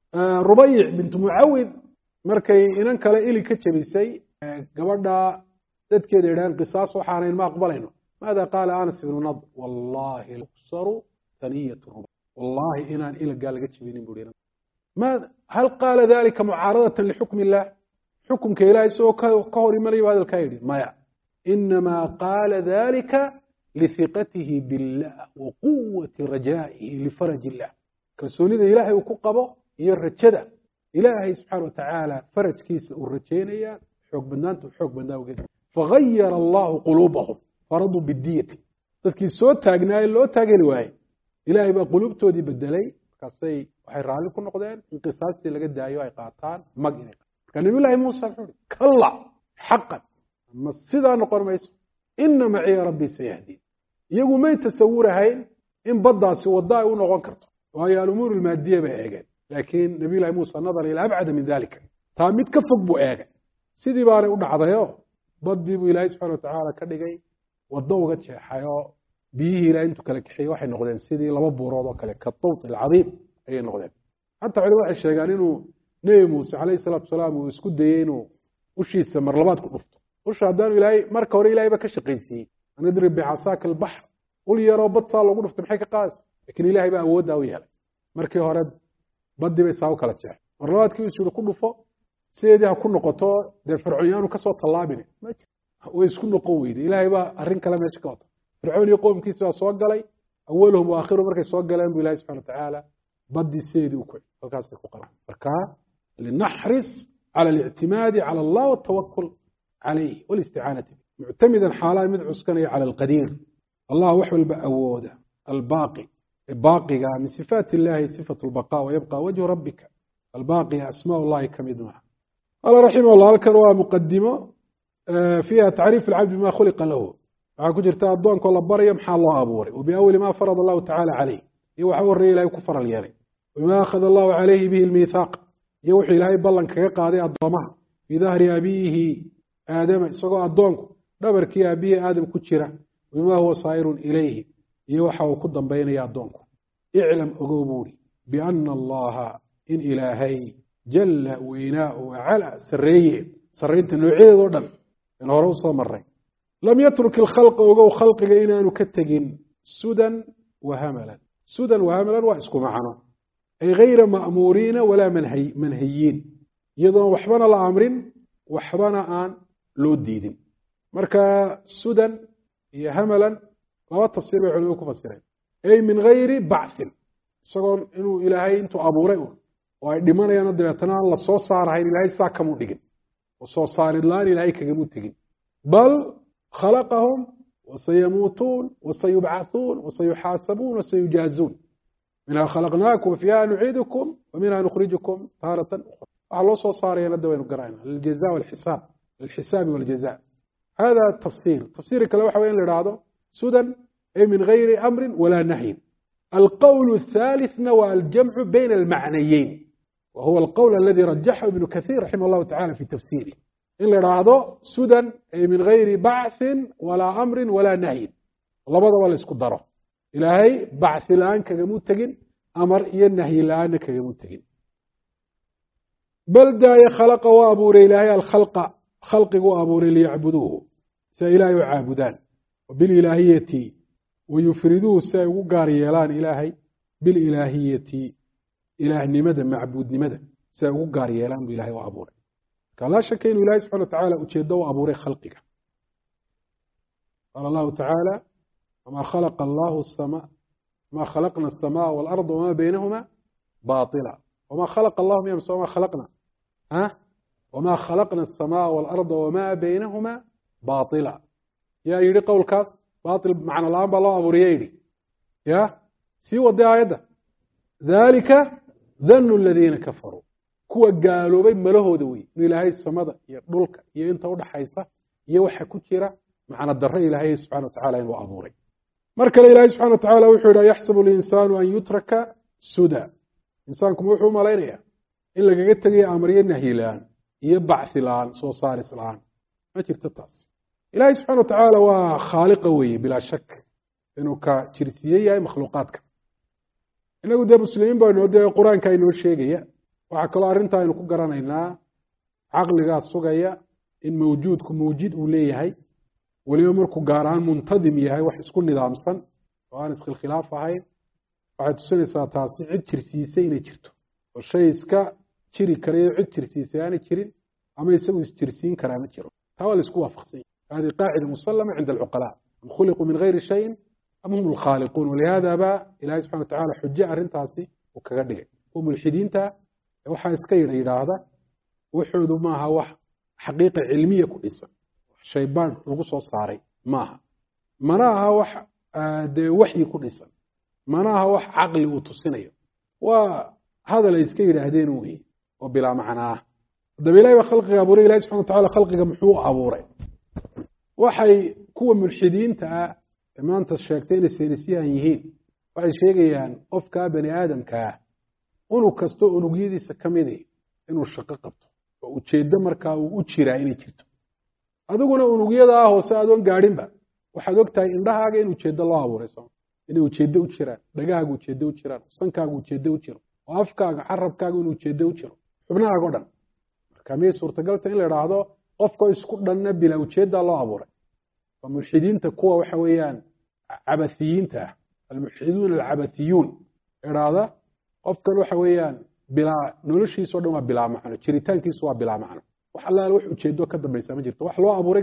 ربيع بنت معوذ markay inan kale ili ka jabisay gabadha dadkeeda yiraan qisaas waxaan ma aqbalayno maada qaala Anas ibn Nadr wallahi al-qasru thaniyatu ruba wallahi inan ila gal laga jabinin buurina ma hal qaala dhalika mu'aradatan li hukm Allah hukmka ilaahay soo ka hor imanay hadalka yiri maya inma qaala dhalika li thiqatihi billah wa quwwati raja'ihi li faraj Allah kalsoonida ilaahay uu ku qabo iyo rajada إلهي سبحانه وتعالى فرج كيس الرجينية حق بنانته وحق بناوجد فغير الله قلوبهم فرضوا بالدية تذكي صوت تاجناي لو تاجن واي إلهي بقلوبته دي بدلي كسي وحير على كل نقدين انقصاص تلقى دايو أي قاطان مجني كان يقول الله موسى كلا حقا أما الصدا نقول ما يسوع إن معي ربي سيهدي يقول ما يتصور هاي إن بدأ سوى الضاء ونقول كرته وهي الأمور المادية بهاجين لكن نبي الله موسى نظر إلى أبعد من ذلك تامد كفق بؤاجة سيدي باري قلنا عضياه بدي بو إلهي سبحانه وتعالى كدقي والضوء قد حياه بيه إلى أنتو كلك حي واحد نقدين سيدي لبابو روضو كلك كالطوط العظيم أي نقدين حتى علماء الشيغانين نبي موسى عليه الصلاة والسلام ويسكد دينه وشي السمر لبات كنفته وش عدانو إلهي مركا وري إلهي بكش قيسي نضرب بعصاك البحر قول يا رب صار لو قنفت محيك قاس لكن إلهي بقى أودها ويهلا مركي هرد بدي بيساو kala jeex marlaadkii uu ku dhufo seedaha ku noqoto de fircoon ka soo talaabin way isku noqon weeyday ilaahay ba arin kala meesha ka wato fircoon iyo qoomkiisa soo galay awalhum wa akhiru markay soo galeen bi ilaahay subhanahu wa ta'ala بدي سيدي وكل halkaas ku qaran marka linahris ala al-i'timad ala Allah wa tawakkul alayhi wal isti'anati mu'tamidan xaalay mid cuskanay ala al-qadir Allah waxwal ba awooda al-baqi باقي من صفات الله صفة البقاء ويبقى وجه ربك الباقي أسماء الله كمدمها قال رحمه الله الكروى مقدمة فيها تعريف العبد بما خلق له waxaa ku jirta addoonkoo la baryo maxaa loo abuuray wabiawali maa farada allahu tacaala caleyh iyo waxa horreeye ilahay ku faral yeelay wama akhada allahu calayhi bihi lmithaaq iyo wuxuu ilaahay ballan kaga qaaday addoomaha fii dahri abiyihi aadama isagoo addoonku dhabarkii aabihii aadam ku jira bima huwa saa'irun ilayhi iyo waxa uu ku dambaynaya addoonku iclam ogow buuri biana allaha in ilaahay jalla weynaa wacala sarreeye sarraynta noocyadeedoo dhan in hore u soo maray lam yatruk ilkhalqa ogow khalqiga inaanu ka tegin sudan wa hamalan sudan wa hamalan waa isku macno ay gayra ma'muuriina walaa manhayiin iyadoon waxbana la amrin waxbana aan loo diidin marka sudan iyo hamalan laba tafsiir bay culimadu ku fasireen ay min gayri bacthin isagoon inuu ilaahay intuu abuuray oo ay dhimanayaan dabeetana aan la soo saarahayn ilaahay saa kamuu dhigin oo soo saarid la-aan ilaahay kagamuu tegin bal khalaqahum wasayamuutuun wasayubcathuun wasayuxaasabuun wasayujaazuun minhaa khalaqnaakum wafiiha nuciidukum waminha nukhrijukum taaratan ukhra waxaa loo soo saarayana da waynu garanayna liljaza walxisaab lilxisaabi waljaza hada tafsiir tafsiiri kale waxa wey in la ihahdo sudan ay min gayri amrin walaa nahyin القول الثالث هو الجمع بين المعنيين وهو القول الذي رجحه ابن كثير رحمه الله تعالى في تفسيره إن رأضه سدى أي من غير بعث ولا أمر ولا نهي لبضا ولا اسكدره إلهي بعث الآن كجمود تجن أمر ينهي الآن كجمود تجن بل دا خلق وأبور إلهي الخلق خلق وأبور ليعبدوه سإلهي عابدان وبالإلهية ويفردوه سيقو قاريالان إلهي بالإلهية إله نمدا معبود نمدا سيقو قاريالان بإلهي وأبوري قال لا شك إن إلهي سبحانه وتعالى أتشهده وأبوري خلقك قال الله تعالى وما خلق الله السماء ما خلقنا السماء والأرض وما بينهما باطلا وما خلق الله يمس وما خلقنا وما خلقنا السماء والأرض وما بينهما باطلا يا يري قول كاس باطل معنى الآن بالله أبو ريالي يا سوى الدعاية ذلك ذن الذين كفروا كوا قالوا بي ملهو دوي إلهي السماء يقولك يا أنت وضع حيثة يا وحا كتيرا معنى الدرء إلهي سبحانه وتعالى إنه أبو ري مركل إلهي سبحانه وتعالى وحودا يحسب الإنسان أن يترك سدى إنسانكم وحو مالينيا إلا قلت لي أمرين نهيلان يبعث الآن صوصارس الآن ما ترتطاس إلهي سبحانه وتعالى وخالق قوي بلا شك إنه كترسية مخلوقاتك إنه ده مسلمين بأنه ده القرآن كأنه الشيء وعقل أرنتا إنه كقرنا إنه عقل جاء الصجية إن موجود وليه هاي واليوم مركو قاران منتظم يهاي وحس كل نظام صن وأنسخ الخلافة هاي بعد سنة ساتاسي عد ترسيسين يشرتو والشيء إسكا تري كريه عد ترسيسين يشرين أما يسوي ترسين كرامة يشرو هذا الاسكوا فخصين هذه قاعدة مسلمة عند العقلاء هم خلقوا من غير شيء أم هم الخالقون ولهذا بقى إلهي سبحانه وتعالى حجة أرنتاسي وكغدق هم الحدين تا وحا اسكير إلى هذا وحودوا معها حقيقة علمية كويسة شيبان لغو صاري معها مناها وحي كويسة مناها عقل وتصنيه وهذا لا يسكير هدينه وبلا معناه دب إلهي وخلق أبوري إلهي سبحانه وتعالى خلق محوق أبوري waxay kuwa mulxidiinta maanta sheegtay saynisyahan yihiin waxay sheegayaan qofka bani aadamka inuu kasto unugyadiisa kamid inuu shaqo qabto oo ujeedo markaa uu u jiraa inay jirto adiguna unugyada hoose adoon gaadhinba waxaad ogtahay indhahaaga inuu ujeedo loo abuuray inay ujeedo u jiraan dhagahaaga ujeedo u jiraan sankaaga ujeedo u jiro oo afkaaga carabkaaga inuu ujeedo u jiro xubnahaaga oo dhan marka miyay suurtagalta in la idhaahdo qofka isku dhanna bila ujeeda loo abuuray وملحدينta kuwa waxa weeyaan cabathiyiinta almulxiduun alcabathiyuun iraada qofkan waxa weeyaan bila noloshiisa dhan waa bila macno jiritaankiisu waa bila macno wax allaah wax ujeedo ka dambaysa ma jirto wax loo abuuray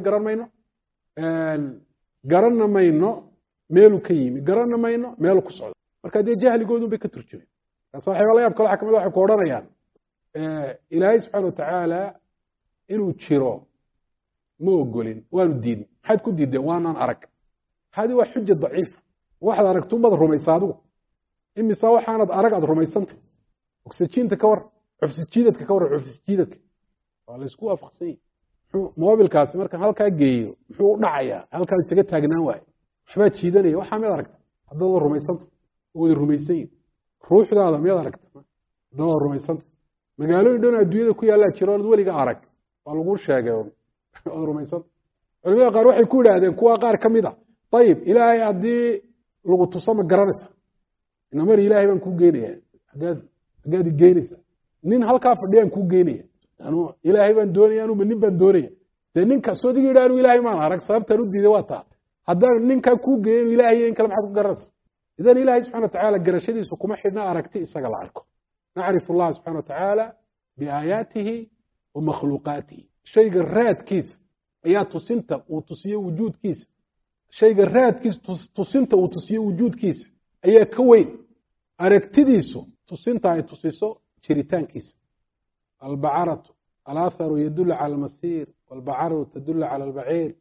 garanna mayno meel ka yimi garanna mayno meel ku socdo marka dee jahligoodu bay ka turjumeen saaxiibo la yaab kale xakamada waxay ku oranayaan ilaahay subhanahu wa ta'ala inuu jiro ما أقولين وانو الدين حد كل دين وانا أرك هذه واحد حجة ضعيفة واحد أركتم بدر رمي صادو إمي صاوح أنا أرك أدر رمي سنت وكسجين تكور عفسجيدك كور عفسجيدك قال اسكوا فخصي moobilkaasi marka halkaa geeyo muxuu u dhacayaa halkaa isaga taagnaan waayo waxbaa jiidanaya waxaa miyaad aragta haddadoo rumaysanta wada rumaysan yihin ruuxdaada miyaad aragta haddadoo rumaysanta magaalooyin dhan adduunyada ku yaallaa jiro ood weliga arag waa laguu sheegay ood rumaysanta culimada qaar waxay ku yidhaahdeen kuwa qaar ka mid a ayib ilaahay haddii lagu tuso ma garanaysa inamar ilaahay baan kuu geynaya haggaad geynaysa nin halkaa fadhiyaan kuu geynaya ilaahay baan doonaya anuba nin baan doonaya dee ninka soodiga yidha anu ilaahay maan arag sababtaan u diiday waa taa haddaan ninkaa kuu geeyo inu ilaahay in kale maxaad ku garanaysa idan ilaahay subxana watacaala garashadiisu kuma xidhna aragti isaga la arko nacrifu allaha subxana watacaala biaayaatihi wa makhluuqaatihi shayga raadkiisa ayaa tusinta uu tusiyo wujuudkiisa shayga raadkiisa tusinta uu tusiyo wujuudkiisa ayaa ka weyn aragtidiisu tusinta ay tusiso jiritaankiisa albacaratu alaaharu yadulu cala almasiir walbacaru tadulu cala albaciir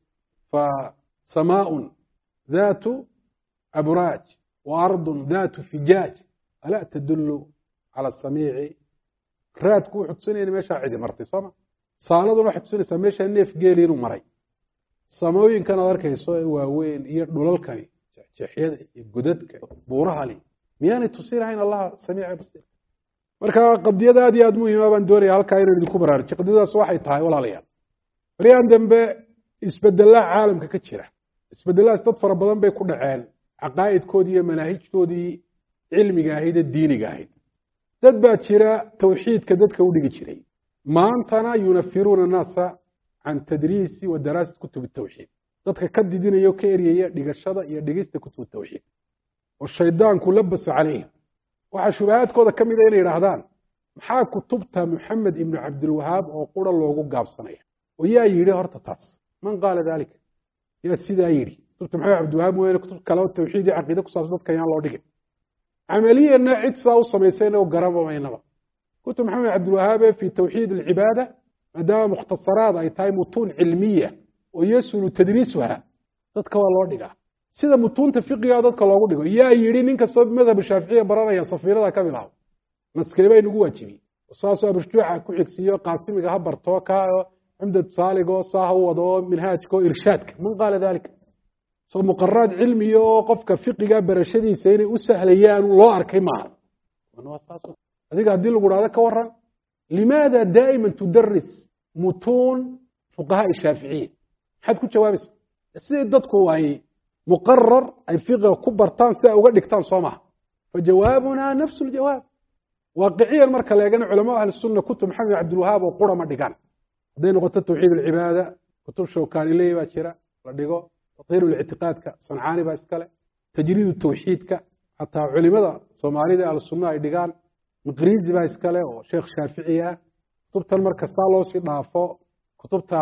fasamaaءun daatu abraaj waardun daatu fijaaj alaa tadulu cala asamiici raadku wuxuu tusinaya in meeshaa cidi martay sooma saaladuna waxay tusinaysaa meeshaa neef geeli inuu maray samooyinkan aad arkayso ee waaweyn iyo dhulalkani jeexjeexyada iyo godadka buurahani miyaanay tusinahayn allah samiica basiir marka qadiyad aad iyo aad muhiima baan doonaya halkaa inaan idinku baraarujiyo qadiyadaas waxay tahay walaalayaal baryahan dambe isbedelaa caalamka ka jira isbedeladaas dad fara badan bay ku dhaceen caqaa'idkoodii iyo manaahijtoodii cilmiga ahayd ee diiniga ahayd dad baa jira tawxiidka dadka u dhigi jiray maantana yunafiruuna annaasa can tadriisi wa daraasat kutub tawxiid dadka ka didinaya o ka eryaya dhigashada iyo dhigista kutub tawxiid oo shaydaanku labasa calayhim waxaa shubahaadkooda ka mida inay yidhaahdaan maxaa kutubta moxamed ibnu cabdilwahaab oo qura loogu gaabsanaya oo yaa yidhi horta taas man qaala daalika yaa sidaa yidhi kutubta maxamed cabdilwahaab mooyaane kutub kale oo tawxiid iyo caqiide ku saabsan dadka yaan loo dhigin camaliyanna cid sidaa u samaysayna oo garaba maynaba kutub maxamed cabdilwahaab ee fii tawxiid alcibaada maadaama mukhtasaraad ay tahay mutuun cilmiya oo yasulu tadriisuha dadka waa loo dhigaa sida mutuunta fiqiga dadka loogu dhigo yaa yidhi nin kastoo madhab shaaficiya baranaya safiirada ka bilaabo maskee bay nagu waajibiyey saasoo abushjuuca ku xigsiiyo qaasimiga ha bartoo ka cumdad saaligoo saa ha wado minhaajka oo irshaadka man qaala daalika soo muqaraad cilmiya oo qofka fiqiga barashadiisa inay u sahlayaan loo arkay maaha adiga haddii lagu dhahdo ka waran limaada daa'iman tudaris mutuun fuqahaa shaaficiya maxaad ku jawaabaysa sidii dadku ay muqarar ay fiqiga ku bartaan si ay uga dhigtaan soo maha fajawaabuna nafsu ljawaab waaqiciyan marka la eegana culamaa ahli sunna kutub maxamed cabdilwahaab oo qura ma dhigaan hadday noqoto tawxiid alcibaada kutub shawkaaniley baa jira la dhigo tahiir lictiqaadka sancaani baa iskale tajriid tawxiidka xataa culimada soomaalida ahlu sunna ay dhigaan maqrizi baa iskale oo sheekh shaafici ah kutubtan markastaa loo sii dhaafo kutubta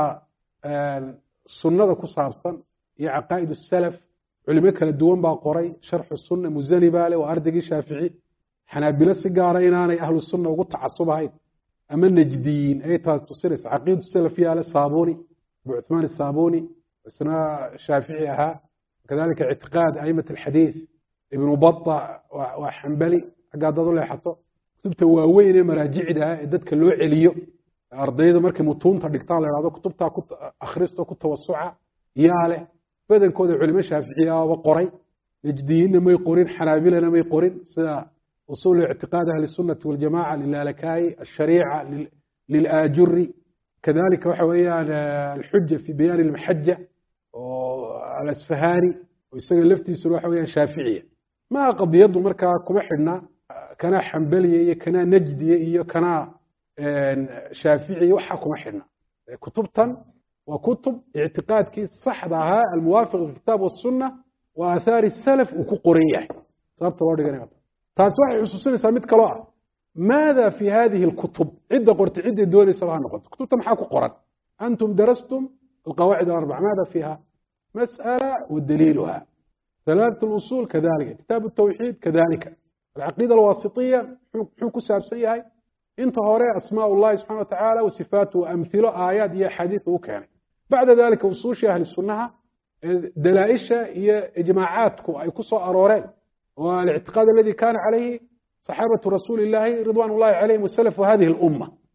sunnada ku saabsan iyo caqaa'id salaf culimo kala duwan baa qoray sharxu sunna muzani baa leh waa ardaygii shaafici xanaabilo si gaara inaanay ahlu sunna ugu tacasubahayn ama najdiyiin ay taas tusinaysa caqiidu salaf yaale saabuni abu cuthmaan asaabuni isna shaafici ahaa kadalika ictiqaad a'imat alxadiid ibnu bata waa xambali xaggaa dad u leexato kutubta waaweyn ee maraajicda ah ee dadka loo celiyo ardayda markay mutuunta dhigtaan la idhahdo kutubtaa ku akhristo ku tawasuca yaa leh badankooda culimo shaaficiya aba qoray najdiyiinna may qorin xanaabilana may qorin sida usuul ictiqaad ahli sunnati waljamaca lilalakayi ashariica lilaajuri kadalika waxa weeyaan alxuja fi bayaani almaxaja oo alasfahani oo isaga laftiisuna waxa weeyaan shaaficiya maa qadiyadu markaa kuma xidhna kanaa xambaliya iyo kanaa najdiya iyo kanaa shaaficiya waxaa kuma xidhna kutubtan waa kutub ictiqaadkii saxda ahaa almuwaafiq lkitaab wasunna wa aathaari salaf uu ku qoran yahay sababta loo dhiganaya taasi waxay xusuusinaysaa mid kaloo ah maada fi hadihi alkutub cidda qortay cidday doonaysaba ha noqoto kutubta maxaa ku qoran antum darastum alqawaacid alarbac maada fiiha mas'ala wa daliiluha ثلاثة الأصول كذلك كتاب التوحيد كذلك العقيدة الواسطية حكو سابسية هاي انت هوري أسماء الله سبحانه وتعالى وصفاته وأمثله آيات هي حديث وكان بعد ذلك وصوش أهل السنة دلائشة هي إجماعاتكم أي كسو أرورين والاعتقاد الذي كان عليه صحابة رسول الله رضوان الله عليهم وسلف هذه الأمة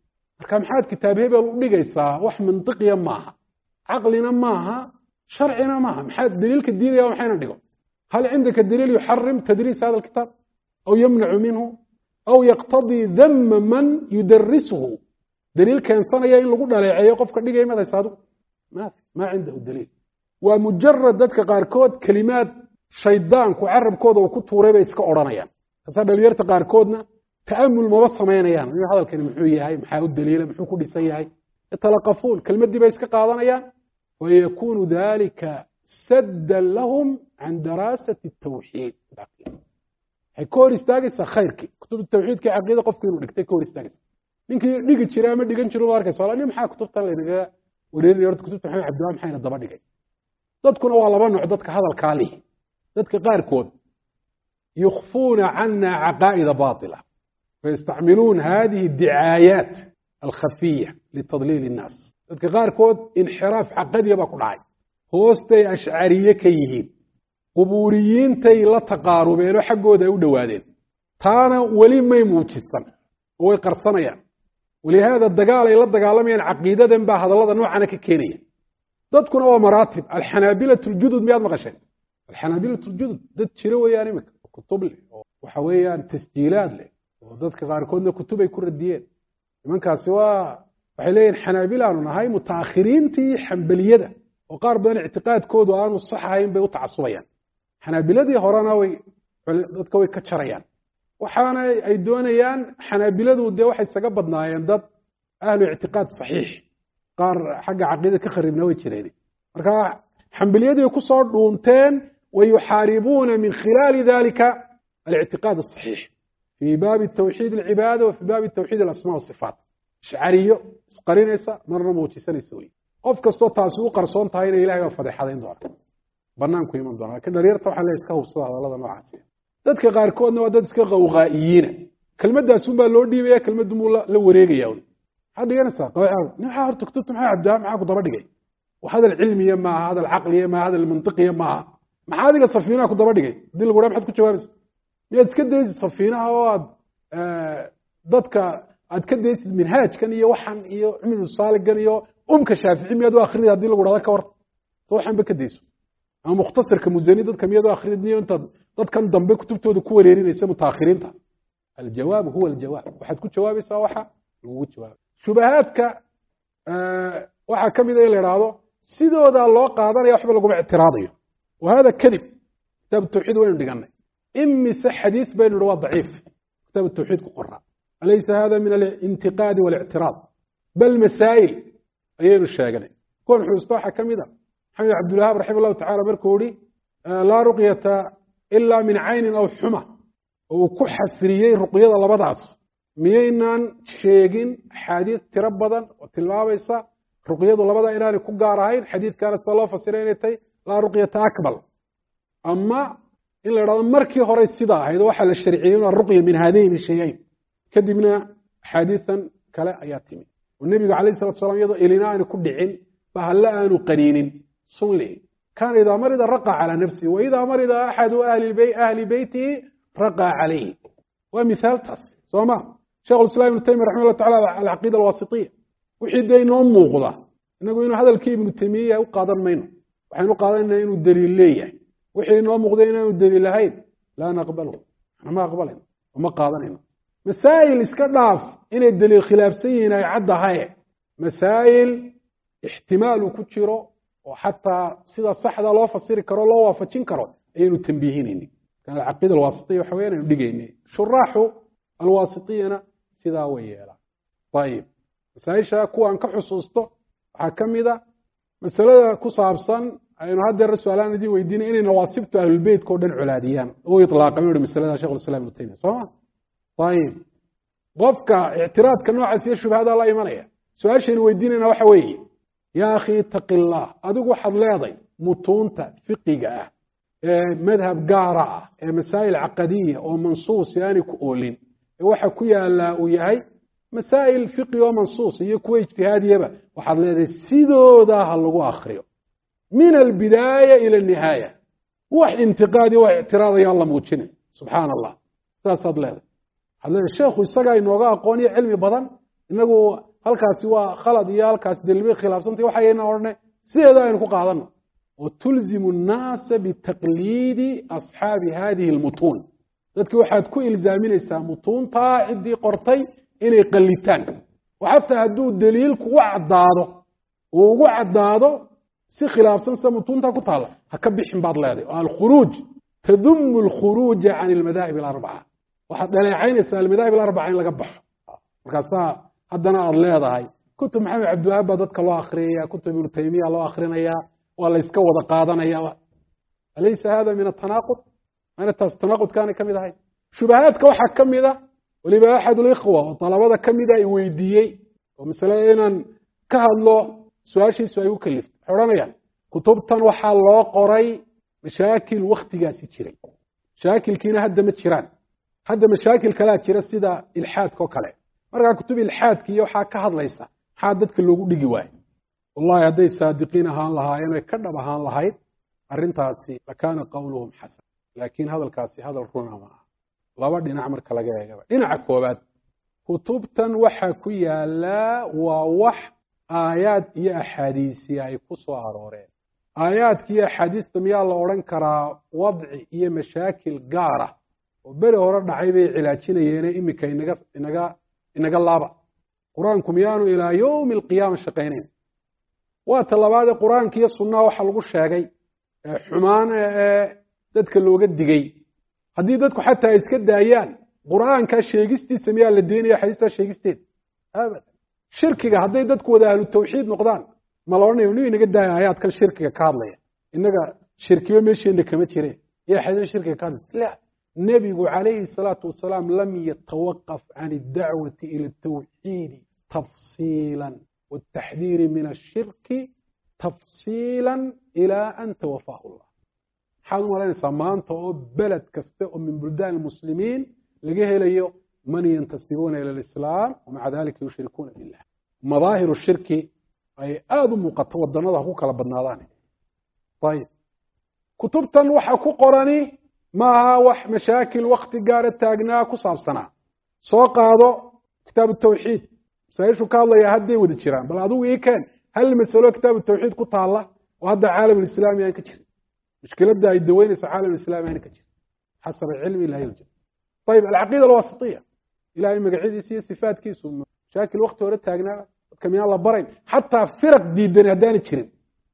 marka maxaad kitaab hebel u dhigaysaa wax mantiqiya maaha caqlina maaha sharcina maaha maxaad daliilka diidaya maxayna dhigo hal عندك دليل يحرم تدريس هذا الكتاب أو يمنع منه أو يقتضي ذم من يدرسه دليل كان صنع يقول لا يقف كدقة ماذا يصادق ما عنده دليل ومجرد ذاتك قاركود كلمات شيطان كعرب كود وكتب ريبا يسكا أورانيان فصار دليل قاركودنا تأمل موصى مينيان هذا الكلمة محوية هاي محاو الدليل محو كل سيئة هاي يتلقفون كلمة دي بيسكا قادانيان ويكون ذلك سدا لهم عن دراسة التوحيد كور استاجس خيرك كتب التوحيد كعقيدة قفك نكتة كور استاجس منك نيجي تشرا ما نيجي نشرو بارك صلاة نيم حا كتب طلع نجا ورين يرد كتب محمد عبد الله محين الضبط نجا ضدكم والله بنو ضدك هذا الكالي ضدك غير كود يخفون عنا عقائد باطلة ويستعملون هذه الدعايات الخفية لتضليل الناس ضدك غير كود انحراف عقدي يبقى كل hoostay ashcariye ka yihiin qubuuriyiintay la taqaarubeen oo xaggooda ay u dhawaadeen taana weli may muujisan oo ay qarsanayaan walihaada dagaal ay la dagaalamayaan caqiidadan baa hadallada noocana ka keenaya dadkuna waa maraatib alxanaabilatu ljudud miyaad maqasheen alxanaabilatu ljudud dad jira weeyaan imika kutub leh oo waxa weeyaan tasjiilaad leh oo dadka qaarkoodna kutub ay ku radiyeen nimankaasi waxay leeyihin xanaabilaanu nahay mutaakhiriintii xambaliyada وقار بين اعتقاد كود وانو صحاين بي وتعصبيان حنابلدي هورنا وي dadka way ka jarayaan waxaana ay doonayaan xanaabiladu de waxay isaga badnaayeen dad ahlu i'tiqaad saxiix qaar xagga aqeeda ka kharibna way jireen marka xambaliyadu ku soo dhuunteen way yuharibuna min khilal dhalika al-i'tiqad as-sahih fi bab at-tawhid al-ibada wa fi bab at-tawhid al-asma' was-sifat shariyo isqarinaysa marna muujisanaysa way qof kasto taas uu qarsoon tahay in Ilaahay fadhixadayn doonto banaanku iman doona laakiin dhalinyarta waxa la iska hubsada hadalada noocaas dadka qaar koodna waa dad iska qawqaayiina kelmadaas uu baa loo dhiibaya kelmadu muu la wareegaya hadhiganaysa qawaaid waxa horta kutubta maxay abdaa maxaa ku daba dhigay waxa cilmiya ma hada aqliya ma hada mantiqiya ma maxaa adiga safiinaha ku daba dhigay dil gura maxad ku jawaabaysaa miyaad iska daysid safiinaha oo dadka aad ka daysid minhaajkan iyo waxan iyo cumid saaligan iyo shaafici miyad akhriid hadii lagu dhado ka war waxan ba ka deyso ama mukhtasarka muzani dadka miyad akhriidniyo inta dadkan dambe kutubtooda ku wareerinaysa mutaakhiriinta aljawaab huwa aljawaab waxaad ku jawaabaysaa waxa lagu jawaab shubahaadka waxa kamid ah leeraado sidooda loo qaadanaya waxba lagu ictiraadayo وهذا كذب كتاب التوحيد وين دغنay imisa xadiis baynu waa daciif كتاب التوحيد ku qoraa أليس هذا من الانتقاد والاعتراض بل مسائل ayaynu sheeganay koon xuustooxa kamida Maxamed Abdullah rahimahullah ta'ala markoori la ruqyata illa min ayn aw huma oo ku xasriyay ruqyada labadaas miyaynan sheegin xadiis tiro badan oo tilmaamaysa ruqyadu labada inaanay ku gaar ahayn xadiiskana soo fasireynaytay la ruqyata akmal amma in la yiraahdo markii hore sida ahayd waxa la sharciyay ruqya min hadayn shayayn kadibna xadiisan kale ayaa timi والنبي عليه الصلاة والسلام يضع إلينا أن يكون دعين فهلا أن قرين صلي كان إذا مرض رقى على نفسه وإذا مرض أحد أهل بيته رقى عليه ومثال تصل سوما شيخ الإسلام ابن تيمية رحمه الله تعالى على العقيدة الواسطية وحيدين أمه غضا نقول إنه هذا الكيب ابن تيمية وقادر منه وحين قادر إنه الدليل ليه وحين أمه غضا إنه الدليل هين لا نقبله أنا ما أقبله وما قادر إنه مسائل اسكداف إن الدليل خلاف سينا يعدى هاي مسائل احتمال كتيرو وحتى سيدا صحدا لو فسير كرو لو وافجين كرو أينو تنبيهين إني كان العقيدة الواسطية وحوينا يبديقيني شراحو الواسطية سيدا ويالا طيب مسائل شاكو أنك حصوصتو حكم إذا مسألة كصابصا أينو هذا الرسولان دي ويدينا إني نواصبتو أهل البيت كودن علاديان ويطلاق من مسألة شيخ الإسلام ابن تيمية صح؟ طيب قفك اعتراض كنوع عسير شوف هذا الله يمنيه سؤال شيء ويديننا وحوي يا أخي اتق الله أدوك واحد لاضي متونتا فقيقة مذهب قارعة مسائل عقدية ومنصوص يعني كؤولين وحكوية لا وياي مسائل فقه ومنصوص يكوي اجتهاد يبا واحد لاضي سيدو ذا هلقو آخريو من البداية إلى النهاية واحد انتقادي واعتراضي يا الله موتشني سبحان الله ساسد لاضي هذا الشيخ يسقى إنه قا قوني علمي بدن إنه halkaasi waa khalad iyo halkaasi daliil khilaafsantay waxayna ornay sideeda aynu ku qaadano oo tulzimu an-naasa bitaqliidi ashaabi hadhihi al-mutun dadkii waxaad ku ilzaaminaysaa mutuunta cidii qortay inay qalitaan waxataa hadduu daliilku u caddaado oo ugu caddaado si khilaafsan sa mutuunta ku taala ha ka bixin baad leedahay oo al-khuruuj tadummu al-khuruuj can al-madaahib al-arba'a waxaad dhaleecaynaysaa al-madaahib al-arba'a in laga baxo markaasaa haddana aad leedahay kutub maxamed cabdiwahaab baa dadka loo akhriyaya kutub ibnu taymiya loo akhrinayaa waa la iska wada qaadanaya alaysa hada min atanaaqud ana taas tanaaqudkaana ka mid ahay shubahaadka waxaa ka mid a waliba axad ulikhwa oo talabada ka mid a ay weydiiyey oo masalada inaan ka hadlo su-aashiisu ay u kaliftay waxay odhanayaan kutubtan waxaa loo qoray mashaakil waktigaasi jiray mashaakilkiina hadda ma jiraan hadda mashaakil kalaa jira sida ilxaadka oo kale markaa kutub ilxaadka iyo waxaa ka hadlaysa maxaa dadka loogu dhigi waayo wallahi hadday saadiqiin ahaan lahaayeen ay ka dhab ahaan lahayd arrintaasi lakaana qawluhum xasan laakiin hadalkaasi hadal runa ma aha laba dhinac marka laga eegaba dhinaca koobaad kutubtan waxa ku yaala waa wax aayaad iyo axaadiisi ay ku soo arooreen aayaadka iyo axaadiista miyaa la odhan karaa wadci iyo mashaakil gaara oo beri hore dhacay bay cilaajinayeene iminka inaga laaba qur-aanku miyaanu ilaa yowmi alqiyaama shaqaynayn waa ta labaadee qur-aanka iyo sunnaha waxa lagu sheegay xumaana ee dadka looga digay haddii dadku xataa ay iska daayaan qur-aanka sheegistiisa miyaa la deynaya xadiistaa sheegisteeda abadan shirkiga hadday dadku wada ahlu tawxiid noqdaan ma la odhanayo nin inaga daaya aayaadkan shirkiga ka hadlaya innaga shirkiyo meesheena kama jire iyo xadiis shirkiga ka hadlaysa la nebigu calayhi salaatu wasalaam lam yatawaqaf can addacwati ila atawxiidi tafsiilan waaltaxdiiri min ashirki tafsiilan ilaa an tawafaahu llah maxaad u malaynaysaa maanta oo beled kasta oo min buldaan almuslimiin laga helayo man yantasibuuna ila alislaam wamaca dalika yushrikuuna billah madaahiru shirki ay aada u muuqato wadanada ha ku kala badnaadaan ayib kutubtan waxa ku qorani maaha wax mashaakil wakti gaara taagnaa ku saabsanaa soo qaado kitaabu tawxiid masaa-ishu ka hadlaya hadday wada jiraan bal adigu ii keen hal masalo kitaabu tawxiid ku taalla oo hadda caalamulislaami aan ka jirin mushkiladda ay daweynaysa caalamulislaami aan ka jirin xasaba cilmi ilahi ljal ayib alcaqiida alwasitiya ilahay magacyadiisa iyo sifaatkiisu mashaakil wakti hore taagnaaba dadka miyaan la barayn xataa firaq diidani haddaana jirin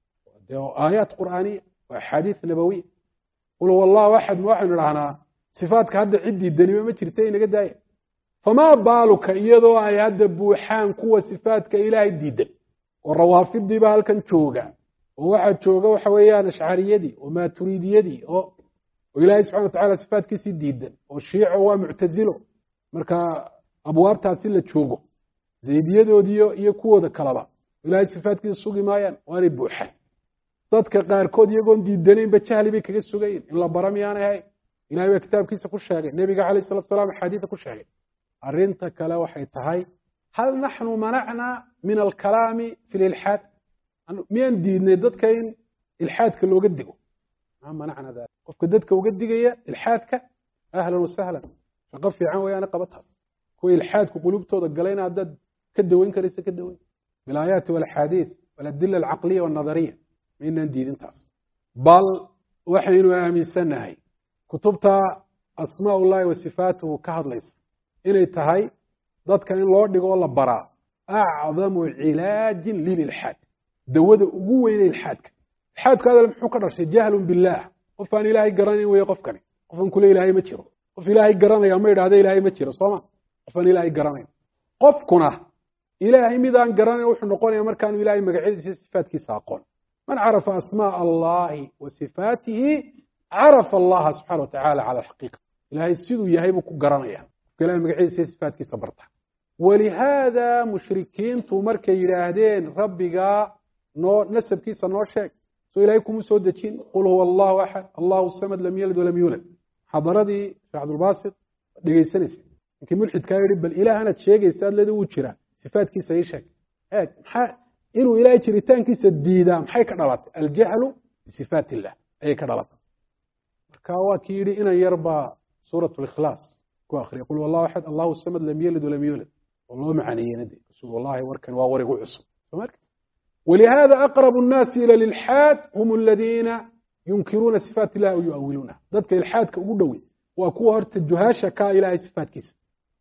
aayaat qur'aaniya waa axaadiis nabawiya qul huwa allahu axad ma waxaynu idhahnaa sifaatka hadda cid diidaniba ma jirta inaga daaya famaa baaluka iyadoo ay hadda buuxaan kuwa sifaatka ilaahay diidan oo rawaafidii baa halkan jooga oo waxaa jooga waxa weeyaan ashcariyadii oo maaturidiyadii oo ilaahay subxana wa tacala sifaatkiisii diidan oo shiico waa muctazilo marka abwaabtaasi la joogo zaydiyadoodiyo iyo kuwooda kaleba ilaahay sifaatkiisa sugi maayaan waanay buuxaan dadka qaarkood iyagoon diidanaynba jahli bay kaga sugayin in la bara miyaanay ahayn ilahay baa kitaabkiisa ku sheegay nebiga calayh salatu salaam axaadiida ku sheegay arrinta kale waxay tahay hal naxnu manacnaa min alkalaami fi lilxaad miyaan diidnay dadka in ilxaadka looga digo maa manacna dalik qofka dadka uga digaya ilxaadka ahlan wasahlan shaqo fiican weeyaane qabataas kuwa ilxaadku qulubtooda galayna haddaad ka daweyn karaysa ka daweyn bilaayaati walaxaadiid waladila alcaqliya walnadariya maynaan diidintaas bal waxaynu aaminsannahay kutubta asmaa ullahi wa sifaatuhu ka hadlaysa inay tahay dadka in loo dhigo oo la baraa acdamu cilaajin lililxaad dawada ugu weyne ilxaadka ilxaadku hadal muxuu ka dhashay jahlun billaah qof aan ilaahay garanayn weeye qofkani qofan kule ilaahay ma jiro qof ilaahay garanaya ma idhahda ilaahay ma jiro sooma qof aan ilaahay garanayn qofkuna ilaahay midaan garanayn wuxuu noqonaya markaanu ilaahay magacyadiisa sifaatkiisa aqoon man carafa asmaa allahi wa sifaatihi carafa allaha subxana wa tacala cala alxaqiiqa ilaahay siduu yahay buu ku garanaya qofka ilahay magacyadiisa sifaatkiisa barta walihaada mushrikiintu markay yidhaahdeen rabbigaa noo nasabkiisa noo sheeg soo ilaahay kuma soo dejin qul huwa allahu axad allahu samad lam yalid walam yuulad xadaradii sheekh cabdulbaasit dhegaysanaysa ninkii mulxidkaa yidhi bal ilaahanaad sheegaysaad leeda wuu jiraa sifaatkiisa ii sheeg eeg maxaa inuu ilaahay jiritaankiisa diidaa maxay ka dhalatay aljahlu bisifaat illah ayay ka dhalatay marka waa kii yidhi inan yar baa suurat likhlaas ku akriya qul huwa allahu axad allahu samad lam yalid walam yuulad والله معنيين دي والله وركن واورق عصب ولهذا أقرب الناس إلى الإلحاد هم الذين ينكرون صفات الله ويؤولونها ذلك إلحاد كأقول وكوا هرت الجهاشة كإلهي صفات كيس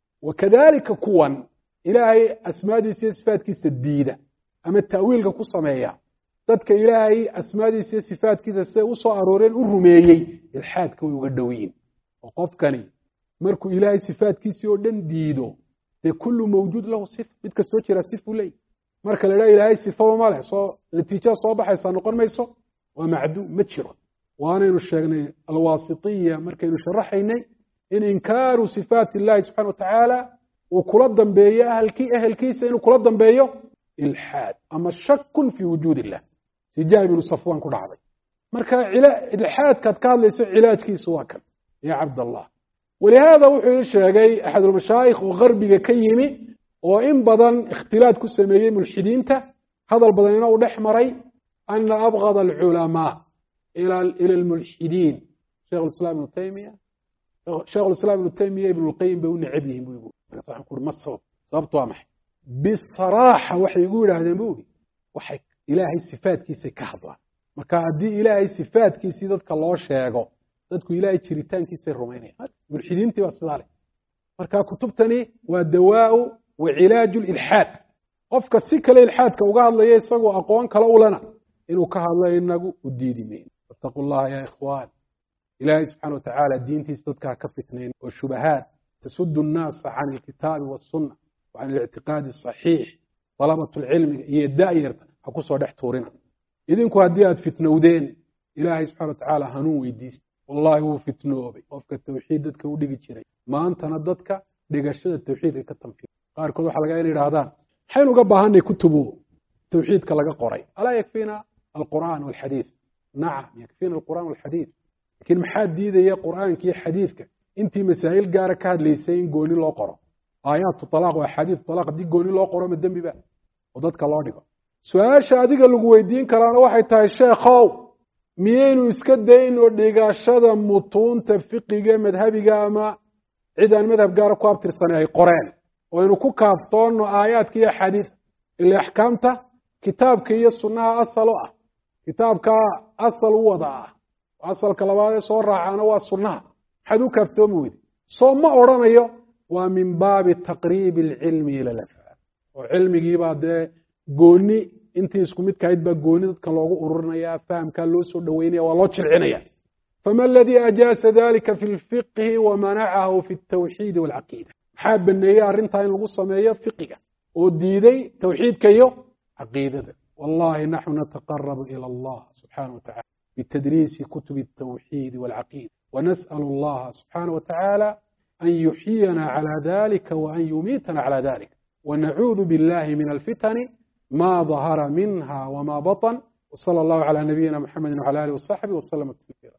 وكذلك كوان إلهي أسماء دي صفات كيس الديدة أما التأويل كقصة مايا ذلك إلهي أسماء دي صفات كيس سيوصى أرورين الرميي إلحاد كويقدوين وقف كاني مركو إلهي صفات كيس يودن ديدو ده كله موجود له صفة متكسوتي رصف ولي marka la ilaahay ilaahay sifo ma leh soo natiijo soo baxaysa noqon mayso waa macdu ma jiro waanaynu sheegnay alwaasitiya markaynu sharaxaynay in inkaaru sifaat illahi subhanahu wa ta'ala uu kula dambeeyo ahlkiisa inuu kula dambeeyo ilhaad ama shakun fi wujud illah si jaabir ibn safwan ku dhacday marka ilhaadka ka hadlayso ilaajkiisu waa kan ya abdullah ولهذا wuxuu sheegay ahad al-mashaayikh gharbiga ka yimi oo in badan ikhtilaad ku sameeyay mulxidiinta hadal badanina uu dhaxmaray anna abghad al-ulama ila al-mulhidin Sheikh al-Islam Ibn Taymiyyah Sheikh al-Islam Ibn Taymiyyah Ibn al-Qayyim buu nacibiyeen buu yiri saxan ku masab sababtu waa maxay bisaraha waxay ugu yiraahdeen buu waxay ilaahay sifaadkiisa ka hadlaan marka hadii ilaahay sifaadkiisa dadka loo sheego dadku ilaahay jiritaankiisa rumaynayaan mulxidiintii waa sidaale marka kutubtani waa dawaa وعلاج الإلحاد قفك سكة الإلحاد كوقع الله يسوع أقوان كلا لنا إنه كهلا إنه الدين مين اتقوا الله يا إخوان إلهي سبحانه وتعالى الدين تستدك كفتنين والشبهات تسد الناس عن الكتاب والسنة وعن الاعتقاد الصحيح طلبة العلم هي الدائرة حكو صدح تورنا إذن كهديات فتنودين إلهي سبحانه وتعالى هنو يديس والله هو فتنوبي قفك التوحيد كودي جيري ما أنت نددك دقشة التوحيد كالتنفيذ qaarkood waxa laga yiraahdaan xaynu uga baahanay kutubu tawxiidka laga qoray ala yakfina alquran wal hadith na'am yakfina alquran wal hadith lakin maxaa diidaya quraanka iyo hadithka intii masaa'il gaar ka hadlaysay in gooni loo qoro aayatu talaaq wa hadith talaaq di gooni loo qoro ma dambi ba oo dadka loo dhigo su'aasha adiga lagu weydiin karaana waxay tahay sheekhow miyaynu iska dayno dhigashada mutuunta fiqiga madhabiga ama ciidan madhab gaar ku abtirsanay qoreen وإنه كافتون آيات كي حديث اللي أحكامته كتاب كي السنة أصله كتاب كأصل وضعه أصل كلامه صور عنا والسنة حدو كافتون ويد صوم أورانيو ومن باب تقريب العلم إلى الأفعال وعلم جيبه ده جوني أنت اسكميت كايد بجوني كلاغو أورانيا فهم كلوسو دوينيا والله تشرعنيا فما الذي أجاز ذلك في الفقه ومنعه في التوحيد والعقيدة حاب ان هي arrinta in lagu sameeyo fiqiga oo diiday tawxiidka iyo aqeedada wallahi nahnu nataqarrabu ila Allah subhanahu wa ta'ala bitadris kutub at-tawhid wal aqeeda wa nas'alu Allah subhanahu wa ta'ala an yuhyina ala dhalika wa an yumitana ala dhalika wa na'udhu billahi min al-fitan ma dhahara minha wa ma batan wa sallallahu ala nabiyyina Muhammadin wa ala alihi wa sahbihi wa sallam taslima